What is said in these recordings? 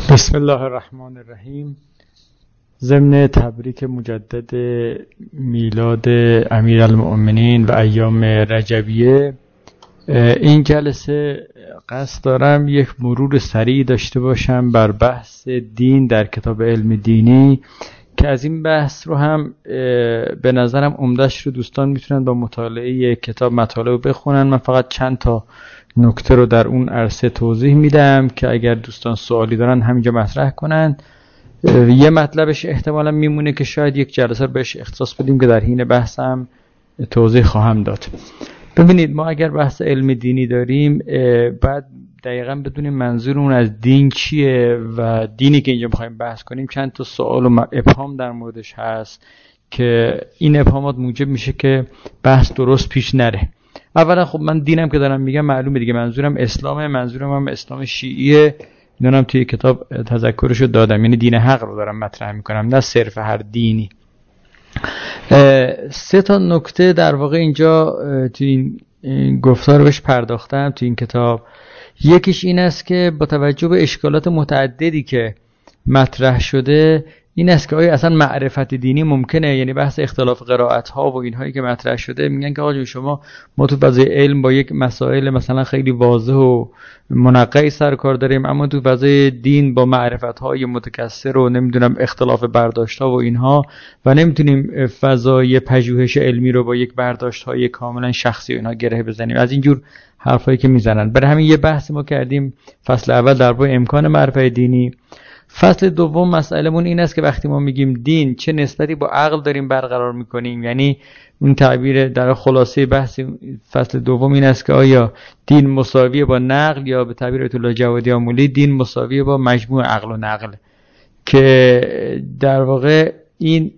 بسم الله الرحمن الرحیم. ضمن تبریک مجدد میلاد امیرالمؤمنین و ایام رجبیه، این جلسه قصد دارم یک مرور سریع داشته باشم بر بحث دین در کتاب علم دینی که از این بحث رو هم به نظرم عمده‌اش رو دوستان میتونن با مطالعه کتاب مطالب بخونن. من فقط چند تا نکته رو در اون عرصه توضیح میدم که اگر دوستان سوالی دارن همینجا مطرح کنن. یه مطلبش احتمالا میمونه که شاید یک جلسه رو بهش اختصاص بدیم که در حین بحثم توضیح خواهم داد. ببینید، ما اگر بحث علم دینی داریم بعد دقیقاً بدونیم منظورمون از دین چیه و دینی که اینجا می‌خوایم بحث کنیم چند تا سوال و ابهام در موردش هست که این ابهامات موجب میشه که بحث درست پیش نره. اولا خب من دینم که دارم میگم معلومه دیگه، منظورم اسلامه، منظورم هم اسلام شیعیه. اینا هم توی کتاب تذکرشو دادم، یعنی دین حق رو دارم مطرح میکنم، نه صرف هر دینی. سه تا نکته در واقع اینجا توی این گفتار بهش پرداختم توی این کتاب. یکیش این است که با توجه به اشکالات متعددی که مطرح شده، این است که آیا اصلا معرفت دینی ممکنه؟ یعنی بحث اختلاف قرائت ها و اینهایی که مطرح شده، میگن که آقا شما ما تو فضای علم با یک مسائل مثلا خیلی واضح و منقعی سر کار داریم، اما تو فضای دین با معرفت های متکثر و نمیدونم اختلاف برداشت ها و اینها، و نمیتونیم فضای پژوهش علمی رو با یک برداشت های کاملا شخصی و اینها گره بزنیم. از اینجور حرفایی که میزنن. برای همین یه بحث ما کردیم فصل اول درباره امکان معرفت دینی. فصل دوم مسئلهمون این است که وقتی ما میگیم دین چه نسبتی با عقل داریم برقرار میکنیم، یعنی اون تعبیر در خلاصه بحث فصل دوم این است که آیا دین مساویه با نقل، یا به تعبیر آیت الله جوادی آمولی دین مساویه با مجموع عقل و نقل، که در واقع این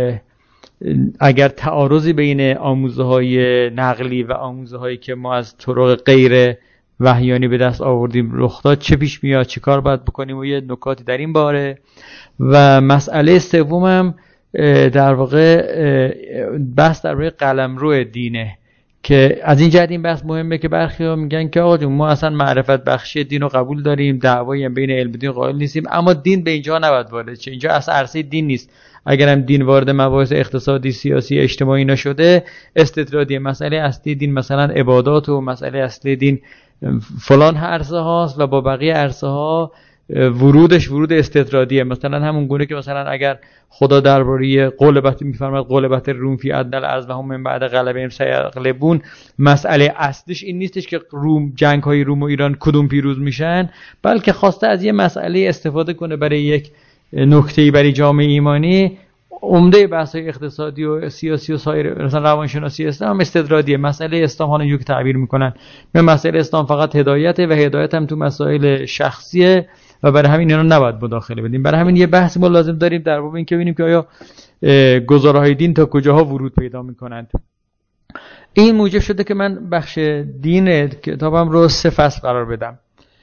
اگر تعارضی بین آموزه های نقلی و آموزه هایی که ما از طرق غیر وحیانی به دست آوردیم رخ داد، چه پیش میاد، چه کار باید بکنیم و یه نکاتی در این باره. و مسئله سومم در واقع بحث در روی قلمرو دینه، که از این جهت این بحث مهمه که برخی‌ها میگن که آقا ما اصلا معرفت بخشی دین رو قبول داریم، دعوایی هم بین علم و دین قائل نیستیم، اما دین به اینجا نباید وارد شه، اینجا اصلا عرصه دین نیست. اگرم دین وارد مباحث اقتصادی، سیاسی، اجتماعی نشده، استطرادی مسئله اصلی دین مثلا عبادات و مسئله اصلی دین فلان عرصه هاست و با بقیه عرصه ها ورودش ورود استطرادیه. مثلا همون گونه که مثلا اگر خدا درباره غلبت میفرماد غلبت روم فی ادنی الارض و هم من بعد غلبهم سیغلبون، مسئله اصلیش این نیستش که جنگ های روم و ایران کدوم پیروز میشن، بلکه خواسته از یه مسئله استفاده کنه برای یک نکته‌ای برای جامعه ایمانی. عمده بحث‌های اقتصادی و سیاسی و سایر مثلا روانشناسی اسلام استدرادیه. مسئله اسلام ها اینجوری که تعبیر میکنن، به مسئله اسلام فقط هدایته و هدایت هم تو مسائل شخصیه و برای همین اینا نباید مداخله بدیم. برای همین یه بحث ما لازم داریم در باب این که ببینیم که آیا گزارهای دین تا کجاها ورود پیدا میکنند. این موجب شده که من بخش دین کتابم رو 3 فصل قرار بدم.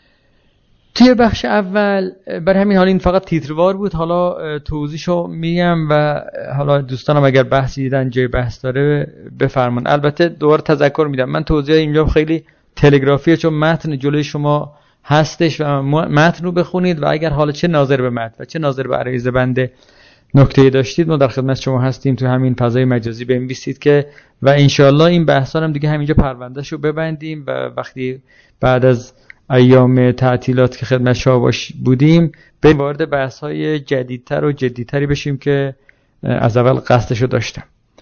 توی بخش اول برای همین حال این فقط تیتروار بود، حالا توضیحشو میگم و حالا دوستانم اگر بحثی دیدن جای بحث داره بفرمون. البته دوباره تذکر میدم من توضیح اینجا خیلی تلگرافیه، چون متن جلوی شما هستش و متن رو بخونید و اگر حالا چه ناظر به متن و چه ناظر به عریضه بنده نکته‌ای داشتید ما در خدمت شما هستیم. تو همین فضای مجازی بنویسید که و انشالله این بحثا هم دیگه همینجا پروندهشو ببندیم و وقتی بعد از ایام تعطیلات که خدمت شما بودیم به وارد بحث‌های جدیدتر و جدیتری بشیم که از اول قصدشو داشتم.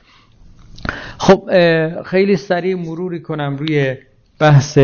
خب خیلی سریع مروری کنم روی بحث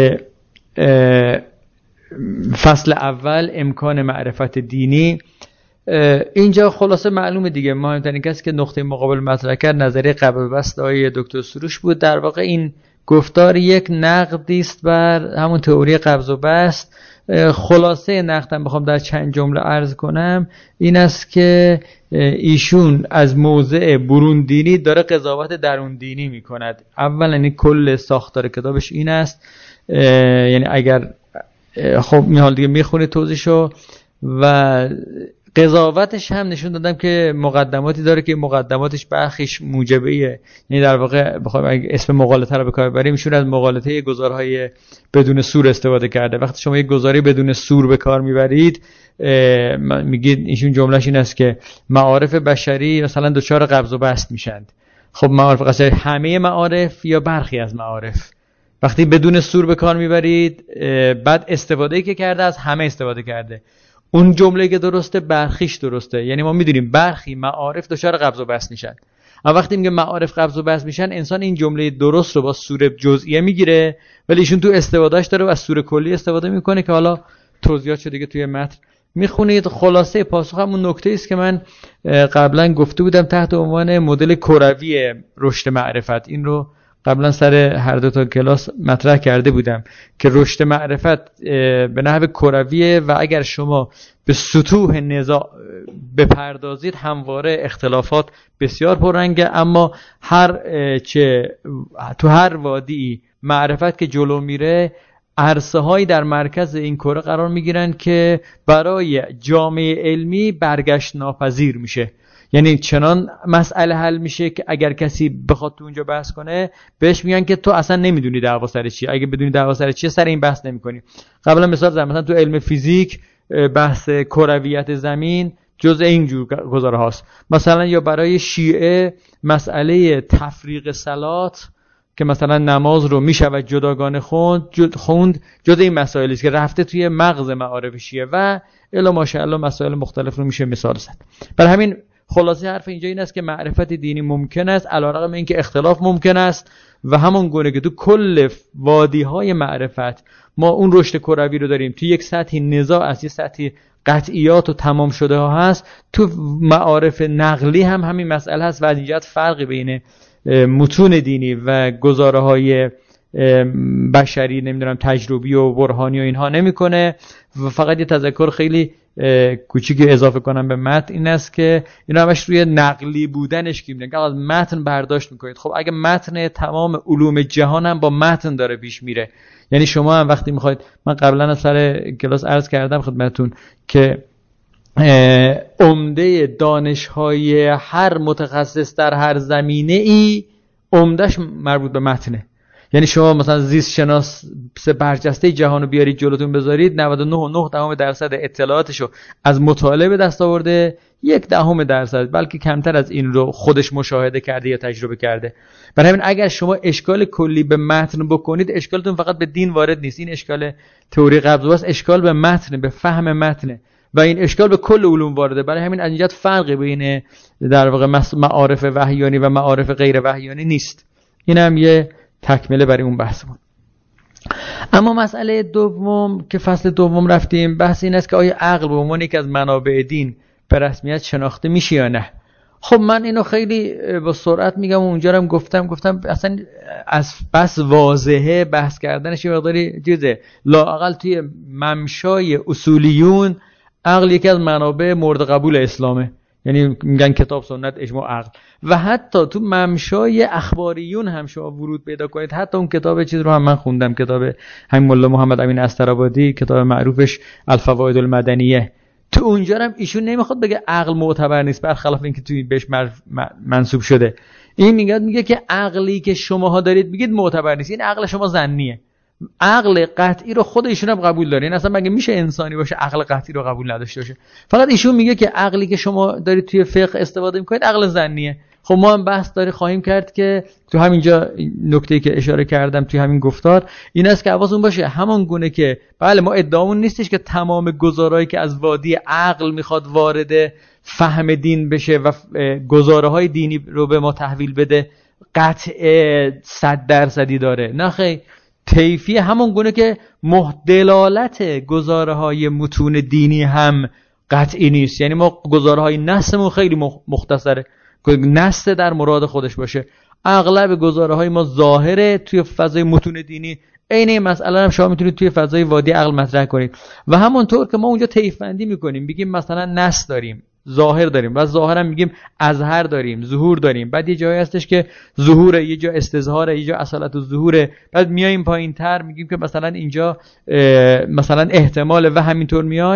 فصل اول، امکان معرفت دینی. اینجا خلاصه معلومه دیگه، مهمترین کسی که نقطه مقابل مطرح کرد نظریه قبل بست آقای دکتر سروش بود. در واقع این گفتار یک نقدی است بر همون تئوری قبض و بست. خلاصه نقدم بخوام در چند جمله عرض کنم این است که ایشون از موضع برون دینی داره قضاوت درون دینی میکند. اولا یعنی کل ساختار کتابش این است، یعنی اگر خب این حال دیگه میخونید توضیحشو، و قضاوتش هم نشون دادم که مقدماتی داره که مقدماتش برخیش موجبیه، یعنی در واقع بخوایم اگه اسم مغالطه رو به کار ببریم میشون از مغالطه گزارهای بدون سور استفاده کرده. وقتی شما یک گزاره بدون سور به کار میبرید میگید، ایشون جملهش این است که معارف بشری مثلا دچار قبض و بسط میشند. خب معارف بشری همه معارف یا برخی از معارف؟ وقتی بدون سور به کار میبرید بعد استفاده‌ای که کرده از همه استفاده کرده. اون جمله که درسته برخیش درسته، یعنی ما میدونیم برخی معارف دچار قبض و بسط میشن. اما وقتی میگه معارف قبض و بسط میشن، انسان این جمله درست رو با سور جزئیه میگیره، ولی ایشون تو استفادهش داره و از سور کلی استفاده میکنه که حالا توضیحات شده دیگه توی متن میخونید. خلاصه پاسخ همون نکته است که من قبلا گفته بودم تحت عنوان مدل کروی رشد معرفت. این رو قبلا سر هر دو تا کلاس مطرح کرده بودم که رشد معرفت به نحو کرویه و اگر شما به سطوح نزاع بپردازید همواره اختلافات بسیار پررنگه، اما تو هر وادی معرفت که جلو میره عرصه هایی در مرکز این کره قرار میگیرن که برای جامعه علمی برگشت ناپذیر میشه. یعنی چنان مسئله حل میشه که اگر کسی بخواد تو اونجا بحث کنه بهش میگن که تو اصلا نمیدونی دعوا سر چیه، اگه بدونی دعوا سر چیه سر این بحث نمیکنی. قبلا مثال زدم مثلا تو علم فیزیک بحث کرویت زمین جزء این جور گزاره هاست. مثلا یا برای شیعه مسئله تفریق صلات که مثلا نماز رو میشود جداگانه خوند جزء این مسائلی است که رفته توی مغز معارف شیعه و الی ماشاءالله مسائل مختلف رو میشه مثال زد. برای همین خلاصه حرف اینجا این است که معرفت دینی ممکن است علیرغم اینکه اختلاف ممکن است و همون گونه که تو کل وادی‌های معرفت ما اون رشد کروی رو داریم، تو یک سطحی نزاع است، یک سطحی قطعیات و تمام شده ها هست، تو معارف نقلی هم همین مسئله هست و از اینجا فرقی بین متون دینی و گزاره‌های بشری نمیدونم تجربی و برهانی و اینها نمیکنه. و فقط یه تذکر خیلی کوچیکی اضافه کنم به متن این است که اینا همش روی نقلی بودنش که میگن از متن برداشت میکنید. خب اگه متن تمام علوم جهان هم با متن داره پیش میره، یعنی شما هم وقتی میخواید، من قبلا از سر کلاس عرض کردم خدمتتون که عمده دانش‌های هر متخصص در هر زمینه ای عمدهش مربوط به متنه. یعنی شما مثلا زیست شناس برجسته جهان رو بیارید جلوتون بذارید 99.9% اطلاعاتشو از مطالعه به دست آورده، 0.1% بلکه کمتر از این رو خودش مشاهده کرده یا تجربه کرده. برای همین اگر شما اشکال کلی به متن بکنید اشکالتون فقط به دین وارد نیست، این اشکال تئوری قبض و بسط اشکال به متن، به فهم متن و این اشکال به کل علوم وارده. برای همین از اینجا فرقی بین در واقع معارف وحیانی و معارف غیر وحیانی نیست. اینم یه تکمله برای اون بحثمون. اما مسئله دوم که فصل دوم رفتیم بحث این است که آیا عقل به عنوان یکی از منابع دین به رسمیت شناخته میشه یا نه. خب من اینو خیلی با سرعت میگم و اونجا هم گفتم اصلا از بس واضحه بحث کردنش یه مقداری چیزه. لااقل توی ممشای اصولیون عقل یکی از منابع مورد قبول اسلامه، یعنی میگن کتاب سنت اجماع عقل. و حتی تو ممشای اخباریون هم شما ورود پیدا کنید، حتی اون کتاب چیز رو هم من خوندم، کتاب همین مولا محمد امین استرابادی، کتاب معروفش الفوائد المدنیه، تو اونجا هم ایشون نمیخواد بگه عقل معتبر نیست، برخلاف اینکه توی بهش منسوب شده. این میگه که عقلی که شماها دارید میگید معتبر نیست، این عقل شما ظنیه. عقل قطعی رو خود ایشون هم قبول داره، این اصلا مگه میشه انسانی باشه عقل قطعی رو قبول نداشته باشه؟ فقط ایشون میگه که عقلی که شما دارید توی فقه استفاده میکنید عقل ظنیه. خب ما هم بحث خواهیم کرد که تو همینجا نکته‌ای که اشاره کردم توی همین گفتار این است که حواستون باشه همون گونه که بله ما ادعامون نیستش که تمام گزارهایی که از وادی عقل میخواد وارد فهم دین بشه و گزاره‌های دینی رو به ما تحویل بده قطع 100% داره. نه خیر، طیفی همون گونه که دلالت گزاره‌های متون دینی هم قطعی نیست. یعنی ما گزاره‌های نصمون خیلی مختصره، نص در مراد خودش باشه. اغلب گزاره‌های ما ظاهره توی فضای متون دینی، عین این مسئله هم شما میتونید توی فضای وادی عقل مطرح کنید. و همونطور که ما اونجا طیف بندی میکنیم، بگیم مثلا نص داریم، ظاهر داریم و ظاهر هم میگیم اظهر داریم، ظهور داریم. بعد یه جایی هستش که ظهوره، یه جا استظهاره، یه جا اصالت و ظهوره. بعد میایم پایین‌تر میگیم که مثلا اینجا مثلا احتمال و همینطور میایم.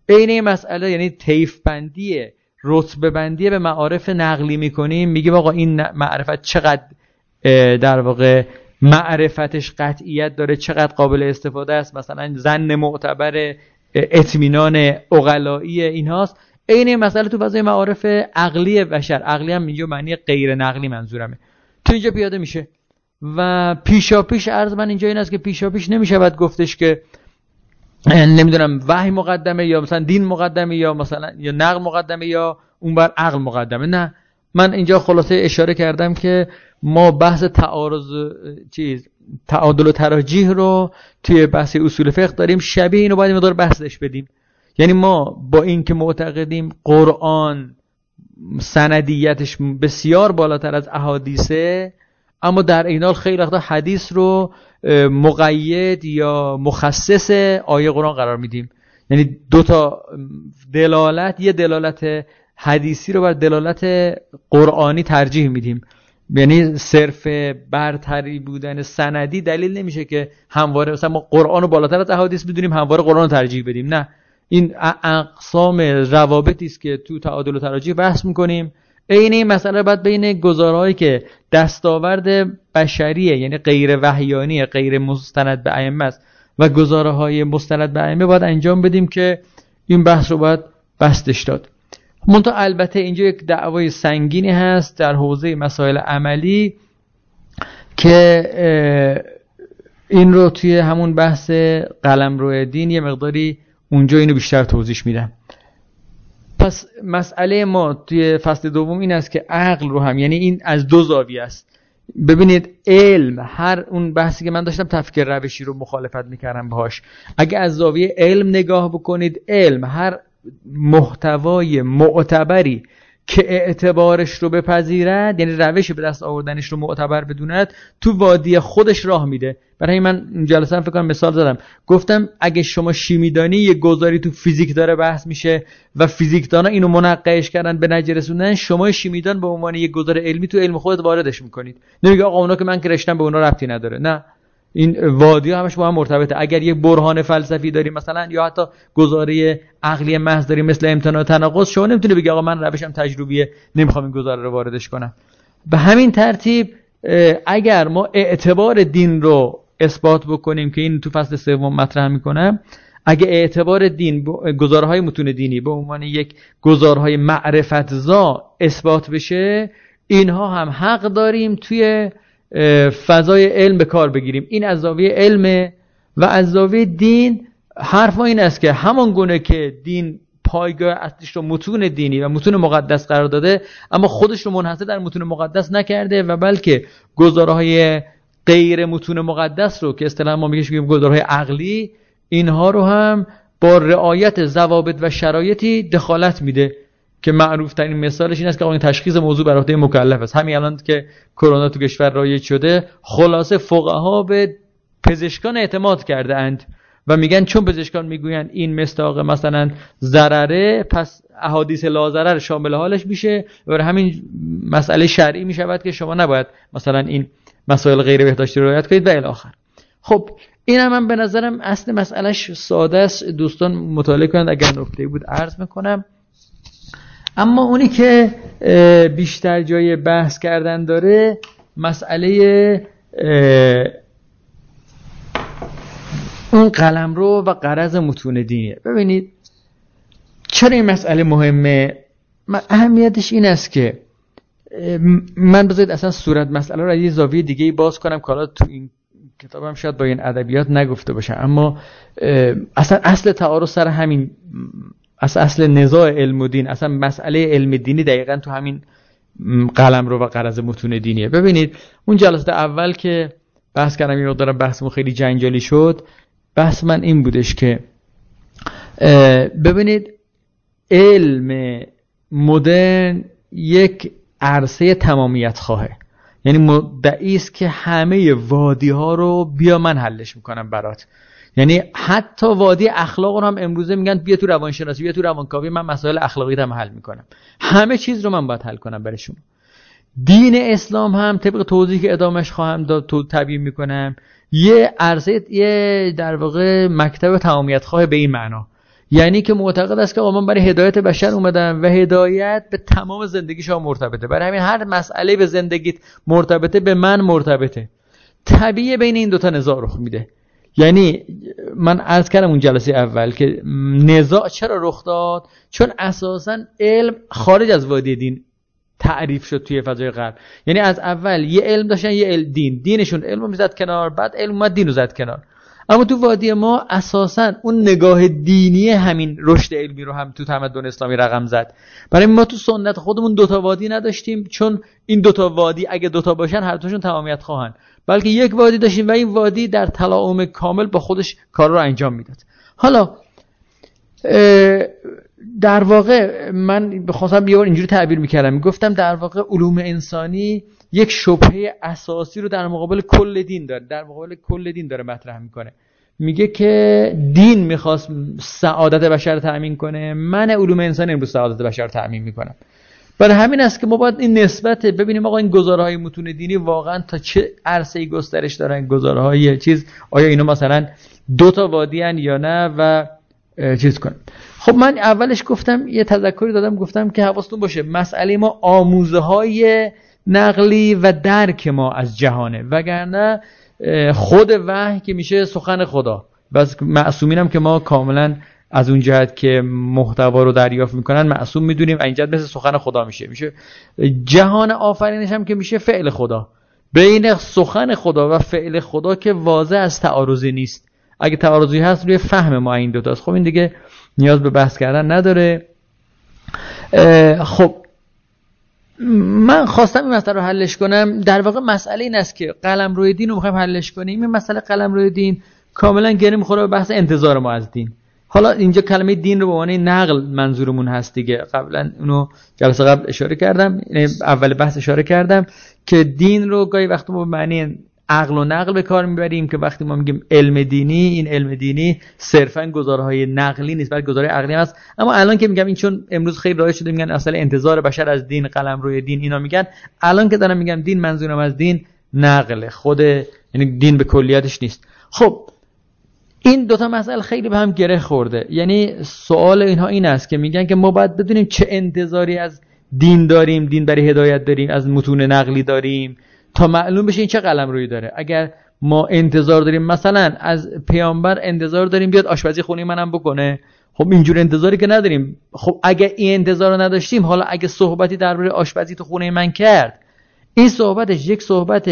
عین این مسئله یعنی طیف بندی رتبه بندی به معارف نقلی میکنیم، میگیم آقا این معرفت چقدر در واقع معرفتش قطعیت داره، چقدر قابل استفاده است، مثلا ظن معتبر، اطمینان عقلایی اینهاست. عین این مسئله تو فضای معارف عقلی بشر، عقلی هم اینجا معنی غیر نقلی منظورمه، تو اینجا پیاده میشه. و پیشاپیش عرض من اینجا این است که پیشاپیش نمیشود گفتش که نمیدونم وحی مقدمه یا مثلا دین مقدمه یا مثلا یا نقل مقدمه یا اون بر عقل مقدمه. نه، من اینجا خلاصه اشاره کردم که ما بحث تعادل و تراجیح رو توی بحث اصول فقه داریم، شبیه اینو باید مقدار بحثش بدیم. یعنی ما با این که معتقدیم قرآن سندیتش بسیار بالاتر از احادیثه، اما در این حال خیلی وقتا حدیث رو مقید یا مخصص آیه قرآن قرار میدیم. یعنی دو تا دلالت، یه دلالت حدیثی رو بر دلالت قرآنی ترجیح میدیم. یعنی صرف برتری بودن سندی دلیل نمیشه که همواره مثلا ما قرآن رو بالاتر از احادیث بدونیم همواره قرآن رو ترجیح بدیم. نه، این اقسام روابطی است که تو تعادل و تراجیح بحث میکنیم. عین این مسئله بعد بین گزارهایی که دستاورد بشریه، یعنی غیر وحیانی، غیر مستند به ائمه است، و گزاره‌های مستند به ائمه باید انجام بدیم که این بحث رو باید بستش داد. منتها البته اینجا یک دعوای سنگینی هست در حوزه مسائل عملی که این رو توی همون بحث قلمرو دین یه مقداری اونجا اینو بیشتر توضیح میدم. پس مسئله ما توی فصل دوم این است که عقل رو هم، یعنی این از دو زاویه است. ببینید علم، هر اون بحثی که من داشتم تفکر روشی رو مخالفت میکردم باهاش، اگه از زاویه علم نگاه بکنید، علم هر محتوای معتبری که اعتبارش رو بپذیرد، یعنی روش به دست آوردنش رو معتبر بدوند، تو وادی خودش راه میده. برای من جلسه فکر کنم مثال زدم، گفتم اگه شما شیمی دانی یه گذاری تو فیزیک داره بحث میشه و فیزیکدانا اینو منقش کردن به نتیجه رسوندن، شما شیمیدان به عنوان یه گذار علمی تو علم خودت واردش میکنید. نمیگه آقا اونا که من که رشتم به اونا ربطی نداره. نه، این وادی همش با هم مرتبطه. اگر یک برهان فلسفی داریم مثلا یا حتی گزاره عقلی محض داریم مثل امتناع تناقض، شما نمیتونه بگی آقا من روشم تجربیه نمیخوام این گزاره رو واردش کنم. به همین ترتیب اگر ما اعتبار دین رو اثبات بکنیم که این تو فصل سوم مطرح میکنم، اگه اعتبار دین گزارهای متون دینی به عنوان یک گزارهای معرفت‌زا اثبات بشه، اینها هم حق داریم توی فضای علم به کار بگیریم. این از زاویه علم. و از زاویه دین حرف ما این است که همان گونه که دین پایگاه اصلیش رو متون دینی و متون مقدس قرار داده، اما خودش رو منحصر در متون مقدس نکرده و بلکه گزارهای غیر متون مقدس رو که اصطلاحاً ما میگیم گزارهای عقلی، اینها رو هم با رعایت ضوابط و شرایطی دخالت میده که معروف ترین مثالش این است که این تشخیص موضوع بر عهده مکلف است. همین الان که کرونا تو کشور رایج شده، خلاصه فقها به پزشکان اعتماد کرده اند و میگن چون پزشکان میگوین این مستاق مثلا ضرره، پس احادیث لا ضرر شامل حالش میشه و برای همین مسئله شرعی میشود که شما نباید مثلا این مسائل غیر بهداشتی رو رعایت کنید و الی آخر. خب این هم من به نظرم اصل مسئلهش ساده است، دوستان مطالعه کنند، اگر نکته‌ای بود عرض میکنم. اما اونی که بیشتر جای بحث کردن داره مسئله اون قلمرو و غرض متون دینیه. ببینید چرا این مسئله مهمه؟ اهمیتش این است که من بذارید اصلا صورت مسئله رو از یه زاویه دیگه باز کنم که حالا تو این کتابم شاید با این ادبیات نگفته باشه، اما اصلا اصل تعارض سر همین اصل نزاع علم و دین، اصلا مسئله علم دینی دقیقاً تو همین قلمرو و غرض متون دینیه. ببینید اون جلسه اول که بحث کردم یه مقدار بحثمون خیلی جنجالی شد، بحث من این بودش که ببینید علم مدرن یک عرصه تمامیت خواهه، یعنی مدعی است که همه وادی ها رو بیا من حلش میکنم برات. یعنی حتی وادی اخلاق رو هم امروزه میگن بیا تو روانشناسی، بیا تو روانکاوی، من مسائل اخلاقی رو حل میکنم. همه چیز رو من باید حل کنم برای شما. دین اسلام هم طبق توضیحی که ادامش خواهم داد تو تبیین میکنم، یه عرصه، یه در واقع مکتب تمامیت خواه به این معنا، یعنی که معتقد است که من برای هدایت بشر اومدم و هدایت به تمام زندگی شما مرتبطه، برای همین هر مسئله به زندگیت مرتبطه، به من مرتبطه. طبیعیه بین این دوتا نزاع رخ میده. یعنی من عرض کردم اون جلسه اول که نزاع چرا رخ داد؟ چون اساساً علم خارج از وادی دین تعریف شد توی فضای غرب. یعنی از اول یه علم داشتن، یه علم دینشون علمو میزد کنار، بعد علم اومد دینو زد کنار. اما تو وادی ما اساساً اون نگاه دینی همین رشد علمی رو هم تو تمدن اسلامی رقم زد. برای ما تو سنت خودمون دوتا وادی نداشتیم، چون این دوتا وادی اگه دوتا باشن هر دوشون تمامیت خواهن، بلکه یک وادی داشتیم و این وادی در تلاؤم کامل با خودش کار رو انجام میداد. حالا در واقع من بخواستم یه بار اینجوری تعبیر میکردم، میگفتم در واقع علوم انسانی یک شبهه اساسی رو در مقابل کل دین داره مطرح میکنه. میگه که دین میخواست سعادت بشر رو تأمین کنه، من علوم انسانی امروز سعادت بشر رو تأمین میکنم. برای همین است که ما باید این نسبت ببینیم آقا این گزارهای متون دینی واقعا تا چه عرصه‌ای گسترش دارن، گزارهای چیز آیا اینا مثلا دو تا وادی ان یا نه و چیز کنیم. خب من اولش گفتم یه تذکری دادم، گفتم که حواستون باشه مسئله ما آموزه های نقلی و درک ما از جهانه، وگرنه خود وحی که میشه سخن خدا، بس معصومین هم که ما کاملا از اون جهت که محتوا رو دریافت میکنن معصوم میدونیم، این جهت مثل سخن خدا میشه جهان آفرینش هم که میشه فعل خدا. بین سخن خدا و فعل خدا که واضح از تعارضی نیست، اگه تعارضی هست روی فهم ما این دوتاست. خب این دیگه نیاز به بحث کردن نداره. خب من خواستم این مسئله رو حلش کنم. در واقع مسئله این است که قلمرو دین رو میخوایم حلش کنیم. این مسئله قلمرو دین کاملا گره میخوره به بحث انتظار ما از دین. حالا اینجا کلمه دین رو به معنی نقل منظورمون هست دیگه، قبلا اونو جلسه قبل اشاره کردم، اول بحث اشاره کردم که دین رو گاهی وقتا ما به معنی عقل و نقل به کار میبریم، که وقتی ما میگیم علم دینی، این علم دینی صرفا گزارهای نقلی نیست بلکه گزارهای عقلی هست. اما الان که میگم این چون امروز خیلی رایج شده میگن اصلا انتظار بشر از دین، قلمروی دین اینا میگن، الان که دارم میگم دین منظورم از دین نقل خود، یعنی دین به کلیتش نیست. خب این دوتا مسئله خیلی به هم گره خورده. یعنی سوال اینها این است که میگن که ما باید بدونیم چه انتظاری از دین داریم، دین برای هدایت داریم، از متون نقلی داریم تا معلوم بشه این چه قلمرویی داره. اگر ما انتظار داریم مثلا از پیامبر انتظار داریم بیاد آشپزی خونه منم بکنه، خب اینجور انتظاری که نداریم. خب اگه این انتظار رو نداشتیم، حالا اگه صحبتی درباره آشپزی تو خونه من کرد، این صحبتش یک صحبت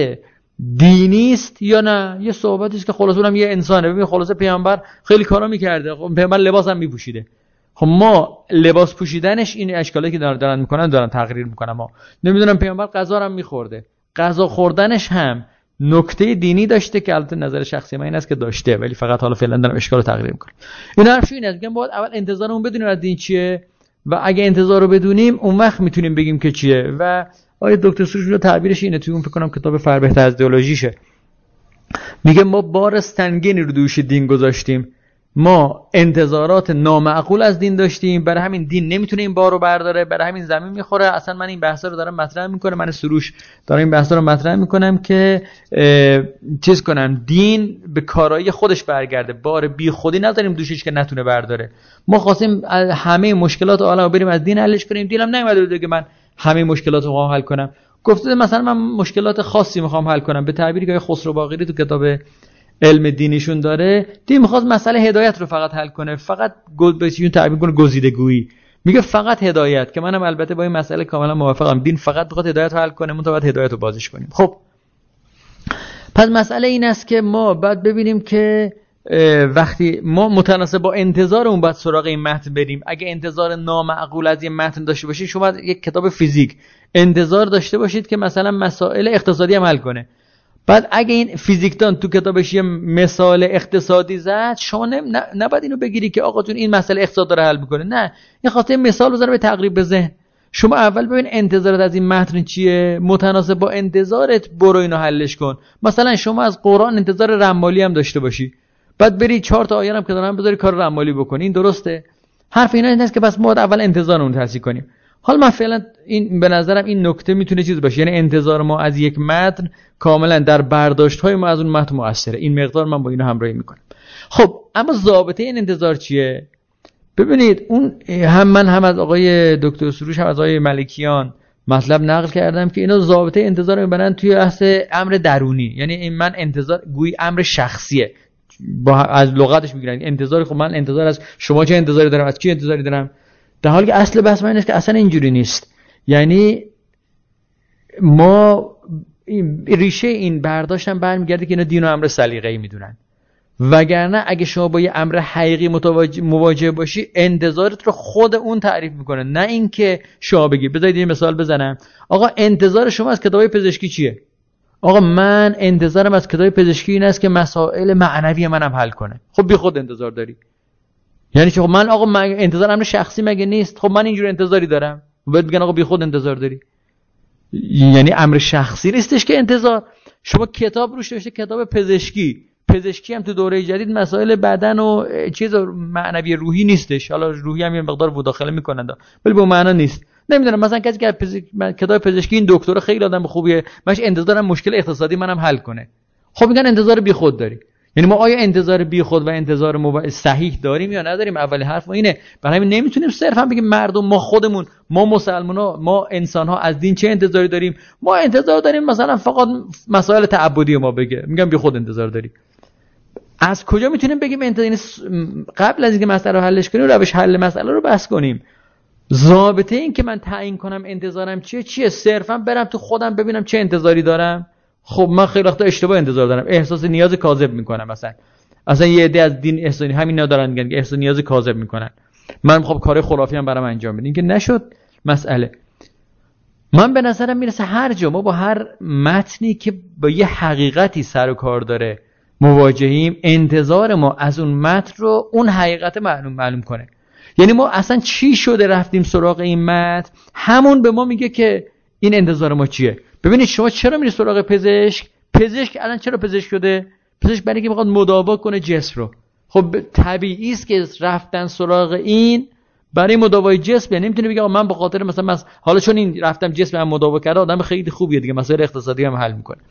دینی است یا نه یه صحبتی است که خلاص اونم یه انسانه. ببین خلاص پیامبر خیلی کارا میکرده، خب پیامبر لباس هم میپوشیده. خب ما لباس پوشیدنش این اشکالی که دارن میکنن دارن تقریر میکنن. ما نمیدونم پیامبر غذا هم میخورده، غذا خوردنش هم نکته دینی داشته که البته نظر شخصی من این است که داشته، ولی فقط حالا فعلا دارم اشکال رو تقریر میکنم. این حرفش اینه، میگم باید اول انتظارمون بدونیم از دین چیه و اگه انتظار رو بدونیم اون وقت میتونیم بگیم که چیه. و آیه دکتر سروش رو تعبیرش اینه، توی اون فکر کنم کتاب فر بهتر از ایدئولوژیشه، میگه ما بار سنگینی رو دوش دین گذاشتیم، ما انتظارات نامعقول از دین داشتیم، برای همین دین نمیتونه این بار رو برداره، برای همین زمین میخوره. اصلا من این بحثا رو دارم مطرح میکنم، من سروش دارم این بحثا رو مطرح میکنم که چیز کنم دین به کارایی خودش برگرده، بار بی خودی نداریم دوشش که نتونه برداره. ما خواستیم همه مشکلات عالم رو بریم از دین حلش کنیم، دینم نمیاد بگه من همه مشکلات رو حل کنم. گفته مثلا من مشکلات خاصی میخوام حل کنم، به تعبیری که خسرو باقری تو کتاب علم دینیشون داره، دین میخواد مسئله هدایت رو فقط حل کنه، فقط بهشون تعبیر کنه گزیدگویی، میگه فقط هدایت، که منم البته با این مسئله کاملا موافقم، دین فقط میخواد هدایت رو حل کنه، ما باید هدایت رو بازش کنیم. خب پس مسئله این است که ما باید ببینیم که وقتی ما متناسب با انتظارمون باید سراغ این متن بریم. اگه انتظار نامعقول از این متن داشته باشید، شما یک کتاب فیزیک انتظار داشته باشید که مثلا مسائل اقتصادی هم حل کنه، بعد اگه این فیزیکدان تو کتابش یه مثال اقتصادی زد، شما نباید اینو بگیری که آقا جون این مسئله اقتصاد داره حل میکنه، نه، این خواسته مثال بزنه به تقریب به ذهن. شما اول ببین انتظارت از این متن چیه، متناسب با انتظارت برو اینو حلش کن. مثلا شما از قرآن انتظار رمالی هم داشته باشی، بعد بری 4 تا آیه هم که دارن بذاری کار رمالی بکنی، این درسته؟ حرف اینا نیست که بس ما اول انتظارمون رو تصحیح کنیم. حالا من فعلا این به نظرم این نکته میتونه چیز باشه، یعنی انتظار ما از یک متن کاملا در برداشت‌های ما از اون متن مؤثره. این مقدار من با اینا همراهی میکنم. خب اما ضابطه این انتظار چیه؟ ببینید اون هم من هم از آقای دکتر سروش هم از آقای ملکیان مطلب نقل کردم که اینا ضابطه انتظار میبرن توی بحث امر درونی، یعنی این من انتظار گویی امر شخصیه، با از لغتش میگیرن انتظار. خب من انتظار از شما چه انتظاری دارم، از کی انتظاری دارم، در حالی که اصل بحث من اینه که اصلا اینجوری نیست. یعنی ما ریشه این برداشتم برمیگرده که اینا دین و امر سلیقه‌ای میدونن، وگرنه اگه شما با یه امر حقیقی مواجه باشی انتظارت رو خود اون تعریف میکنه، نه اینکه شما بگی. بذارید یه مثال بزنم. آقا انتظار شما از کتاب پزشکی چیه؟ آقا من انتظارم از کتاب پزشکی این است که مسائل معنوی منم حل کنه. خب بی خود انتظار داری. یعنی چه؟ خب من آقا انتظار امر شخصی مگه نیست؟ خب من اینجور انتظاری دارم. باید بگن آقا بی خود انتظار داری. یعنی امر شخصی نیستش که انتظار. شما کتاب روش نوشته کتاب پزشکی هم تو دوره جدید مسائل بدن و چیز معنوی روحی نیستش. حالا روحی هم یه مقدار مداخله میکنن ولی به معنا نیست. نمیدونم مثلا کسی که کتاب پزشکی این دکتر خیلی آدم خوبیه، منش انتظارم مشکل اقتصادی منم حل کنه. خب میگن انتظار بیخود داری. یعنی ما آیا انتظار بیخود و انتظار صحیح داریم یا نداریم؟ اول حرف ما اینه. برای همین نمیتونیم صرفا بگیم مردم، ما خودمون، ما مسلمان‌ها، ما انسان‌ها از دین چه انتظاری داریم. ما انتظار داریم مثلا فقط مسائل تعبدی ما بگه، میگم بیخود انتظار داری. از کجا میتونیم بگیم انتظار؟ قبل از اینکه مسئله رو حلش کنیم روش حل مسئله رو بحث کنیم. ضابطه این که من تعیین کنم انتظارم چیه؟ صرفا برم تو خودم ببینم چه انتظاری دارم. خب من خیلی وقتا اشتباه انتظار دارم، احساس نیاز کاذب میکنم. اصلا یه عده از دین احسانی همین ندارن، میگن که احساس نیاز کاذب میکنن. من خب کار خرافی هم برام انجام بدین که نشد مسئله. من به نظرم میرسه هر جا ما با هر متنی که با یه حقیقتی سر و کار داره مواجهیم، انتظار ما از اون متن رو اون حقیقت معلوم کنه. یعنی ما اصلا چی شده رفتیم سراغ این متن، همون به ما میگه که این انتظار ما چیه. ببینید شما چرا میری سراغ پزشک الان چرا پزشک شده؟ پزشک برای اینکه میخواد مداوا کنه جسم رو. خب طبیعی است که رفتن سراغ این برای مداوای جسم. یعنی نمیتونه بگه من به خاطر مثلا حالا چون این رفتم جسمم مداوا کرده آدم خیلی خوبیه دیگه، مسائل اقتصادی هم حل میکنه.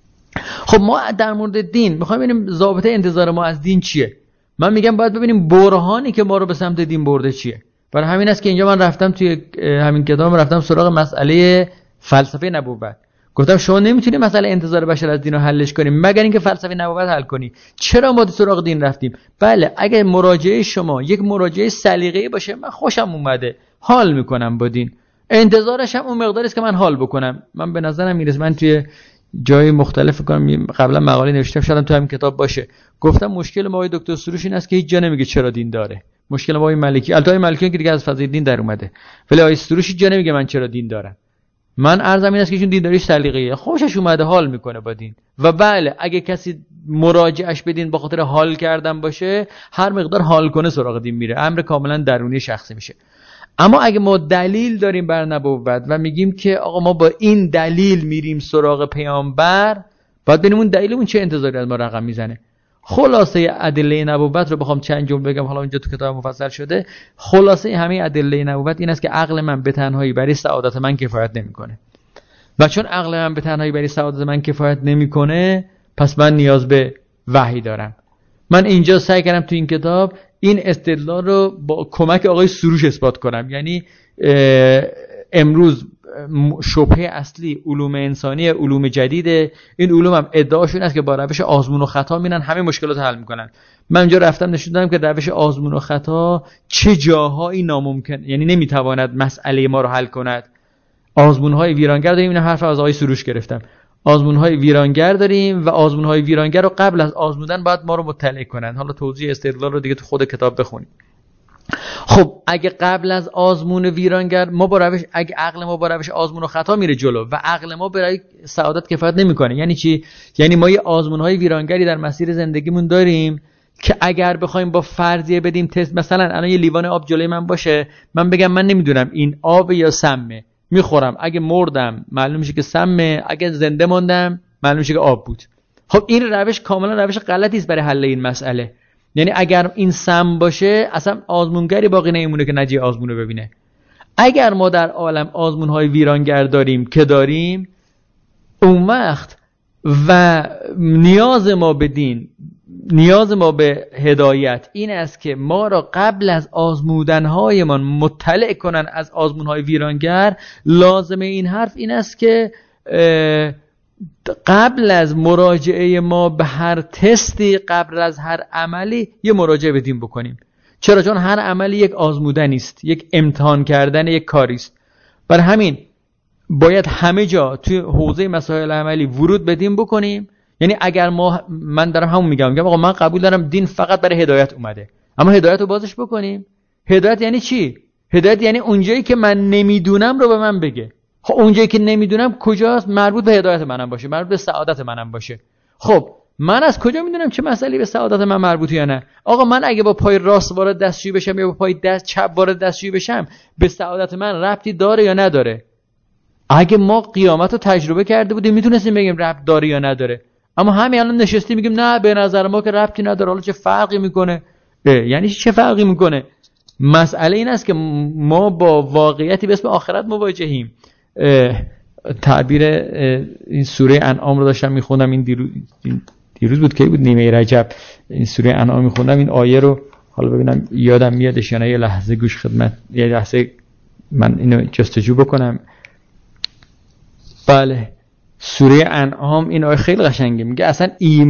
خب ما در مورد دین میخوایم ببینیم ضابطه انتظار ما از دین چیه. من میگم باید ببینیم برهانی که ما رو به سمت دین برده چیه. برای همین است که اینجا من رفتم توی همین کتاب رفتم سراغ مسئله فلسفه نبوت. گفتم شما نمیتونی مسئله انتظار بشر از دین رو حلش کنیم مگر اینکه فلسفه نبوت حل کنی. چرا ما سراغ دین رفتیم؟ بله اگه مراجعه شما یک مراجعه سلیقه‌ای باشه من خوشم اومده، حال میکنم با دین، انتظارش هم اون مقداری است که من حال بکنم. من به نظرم میرسه، من توی جای مختلف کنم قبلا مقاله نوشتم، شاید تو همین کتاب باشه، گفتم مشکل ما دکتر سروش این است که هیچ جا نمیگه چرا دین داره. مشکل ما ملکی، البته ملکی که دیگه از فضای دین در اومده، ولی آقای سروش هیچ جا نمیگه من چرا دین دارم. من عرضم این است که چون دین داریش سلیقه‌ایه، خوشش اومده حال میکنه با دین. و بله اگه کسی مراجعش به دین به خاطر حال کردن باشه، هر مقدار حال کنه سراغ دین میره، امر کاملا درونی شخصی میشه. اما اگه ما دلیل داریم بر نبوت و میگیم که آقا ما با این دلیل میریم سراغ پیامبر، باید ببینیم اون دلیلمون چه انتظاری از ما رقم میزنه. خلاصه ادله نبوت رو بخوام چند جمله بگم، حالا اینجا تو کتاب مفصل شده، خلاصه همه ادله نبوت این است که عقل من به تنهایی برای سعادت من کفایت نمیکنه. و چون عقل من به تنهایی برای سعادت من کفایت نمیکنه، پس من نیاز به وحی دارم. من اینجا سعی کردم تو این کتاب این استدلال رو با کمک آقای سروش اثبات کنم. یعنی امروز شبهه اصلی علوم انسانی، علوم جدیده، این علوم هم ادعاشون است که با روش آزمون و خطا میرن همه مشکلات حل میکنن. من اینجا رفتم نشون دادم که روش آزمون و خطا چه جاهایی ناممکن، یعنی نمیتواند مسئله ما رو حل کند. آزمون‌های ویرانگر داریم، این حرف از آقای سروش گرفتم. آزمون‌های ویرانگر داریم و آزمون‌های ویرانگر رو قبل از آزمودن باید ما رو مطلع کنن. حالا توضیح استدلال رو دیگه تو خود کتاب بخونید. خب اگه قبل از آزمون ویرانگر ما با روش، اگه عقل ما با روش آزمون و خطا میره جلو و عقل ما برای سعادت کفایت نمیکنه، یعنی چی؟ یعنی ما یه آزمون‌های ویرانگری در مسیر زندگیمون داریم که اگر بخوایم با فرضیه بدیم تست، مثلا الان یه لیوان آب جلوی من باشه، من بگم من نمیدونم این آب یا سمه، میخورم، اگه مردم معلوم میشه که سمه، اگه زنده موندم معلوم میشه که آب بود. خب این روش کاملا روش غلطی است برای حل این مسئله. یعنی اگر این سم باشه اصلا آزمونگری باقی نمیمونه که نجی آزمون رو ببینه. اگر ما در عالم آزمون‌های ویرانگر داریم که داریم، اون وقت و نیاز ما به دین نیاز ما به هدایت این است که ما را قبل از آزمودن‌هایمان مطلع کنن از آزمون‌های ویرانگر. لازم این حرف این است که قبل از مراجعه ما به هر تستی، قبل از هر عملی یه مراجعه به دین بکنیم. چرا؟ چون هر عملی یک آزمودنی است، یک امتحان کردن یک کاری است. برای همین باید همه جا توی حوزه مسائل عملی ورود به دین بکنیم. یعنی اگر من دارم همون میگم آقا من قبول دارم دین فقط برای هدایت اومده، اما هدایت رو بازش بکنیم. هدایت یعنی چی؟ هدایت یعنی اونجایی که من نمیدونم رو به من بگه. خب اونجایی که نمیدونم کجاست؟ مربوط به هدایت منم باشه، مربوط به سعادت منم باشه. خب من از کجا میدونم چه مسئله به سعادت من مربوطه یا نه؟ آقا من اگه با پای راست وارد دستشویی بشم یا با پای چپ وارد دستشویی بشم به سعادت من ربطی داره یا نداره؟ اگه ما قیامت رو تجربه کرده بودیم میتونستیم بگیم ربط داره یا نداره. اما همین الان نشستیم میگیم نه به نظر ما که ربطی نداره. حالا چه فرقی میکنه؟ یعنی چه فرقی میکنه؟ مسئله این است که ما با واقعیتی به اسم آخرت مواجهیم. تعبیر این سوره انعام رو داشتم میخوندم، این دیروز بود که بود نیمه رجب این سوره انعام میخوندم، این آیه رو حالا ببینم یادم میادش یا نه. یه لحظه گوش خدمت، یه لحظه من اینو جستجو بکنم. بله سوره انعام این آیه خیلی قشنگه، میگه اصلا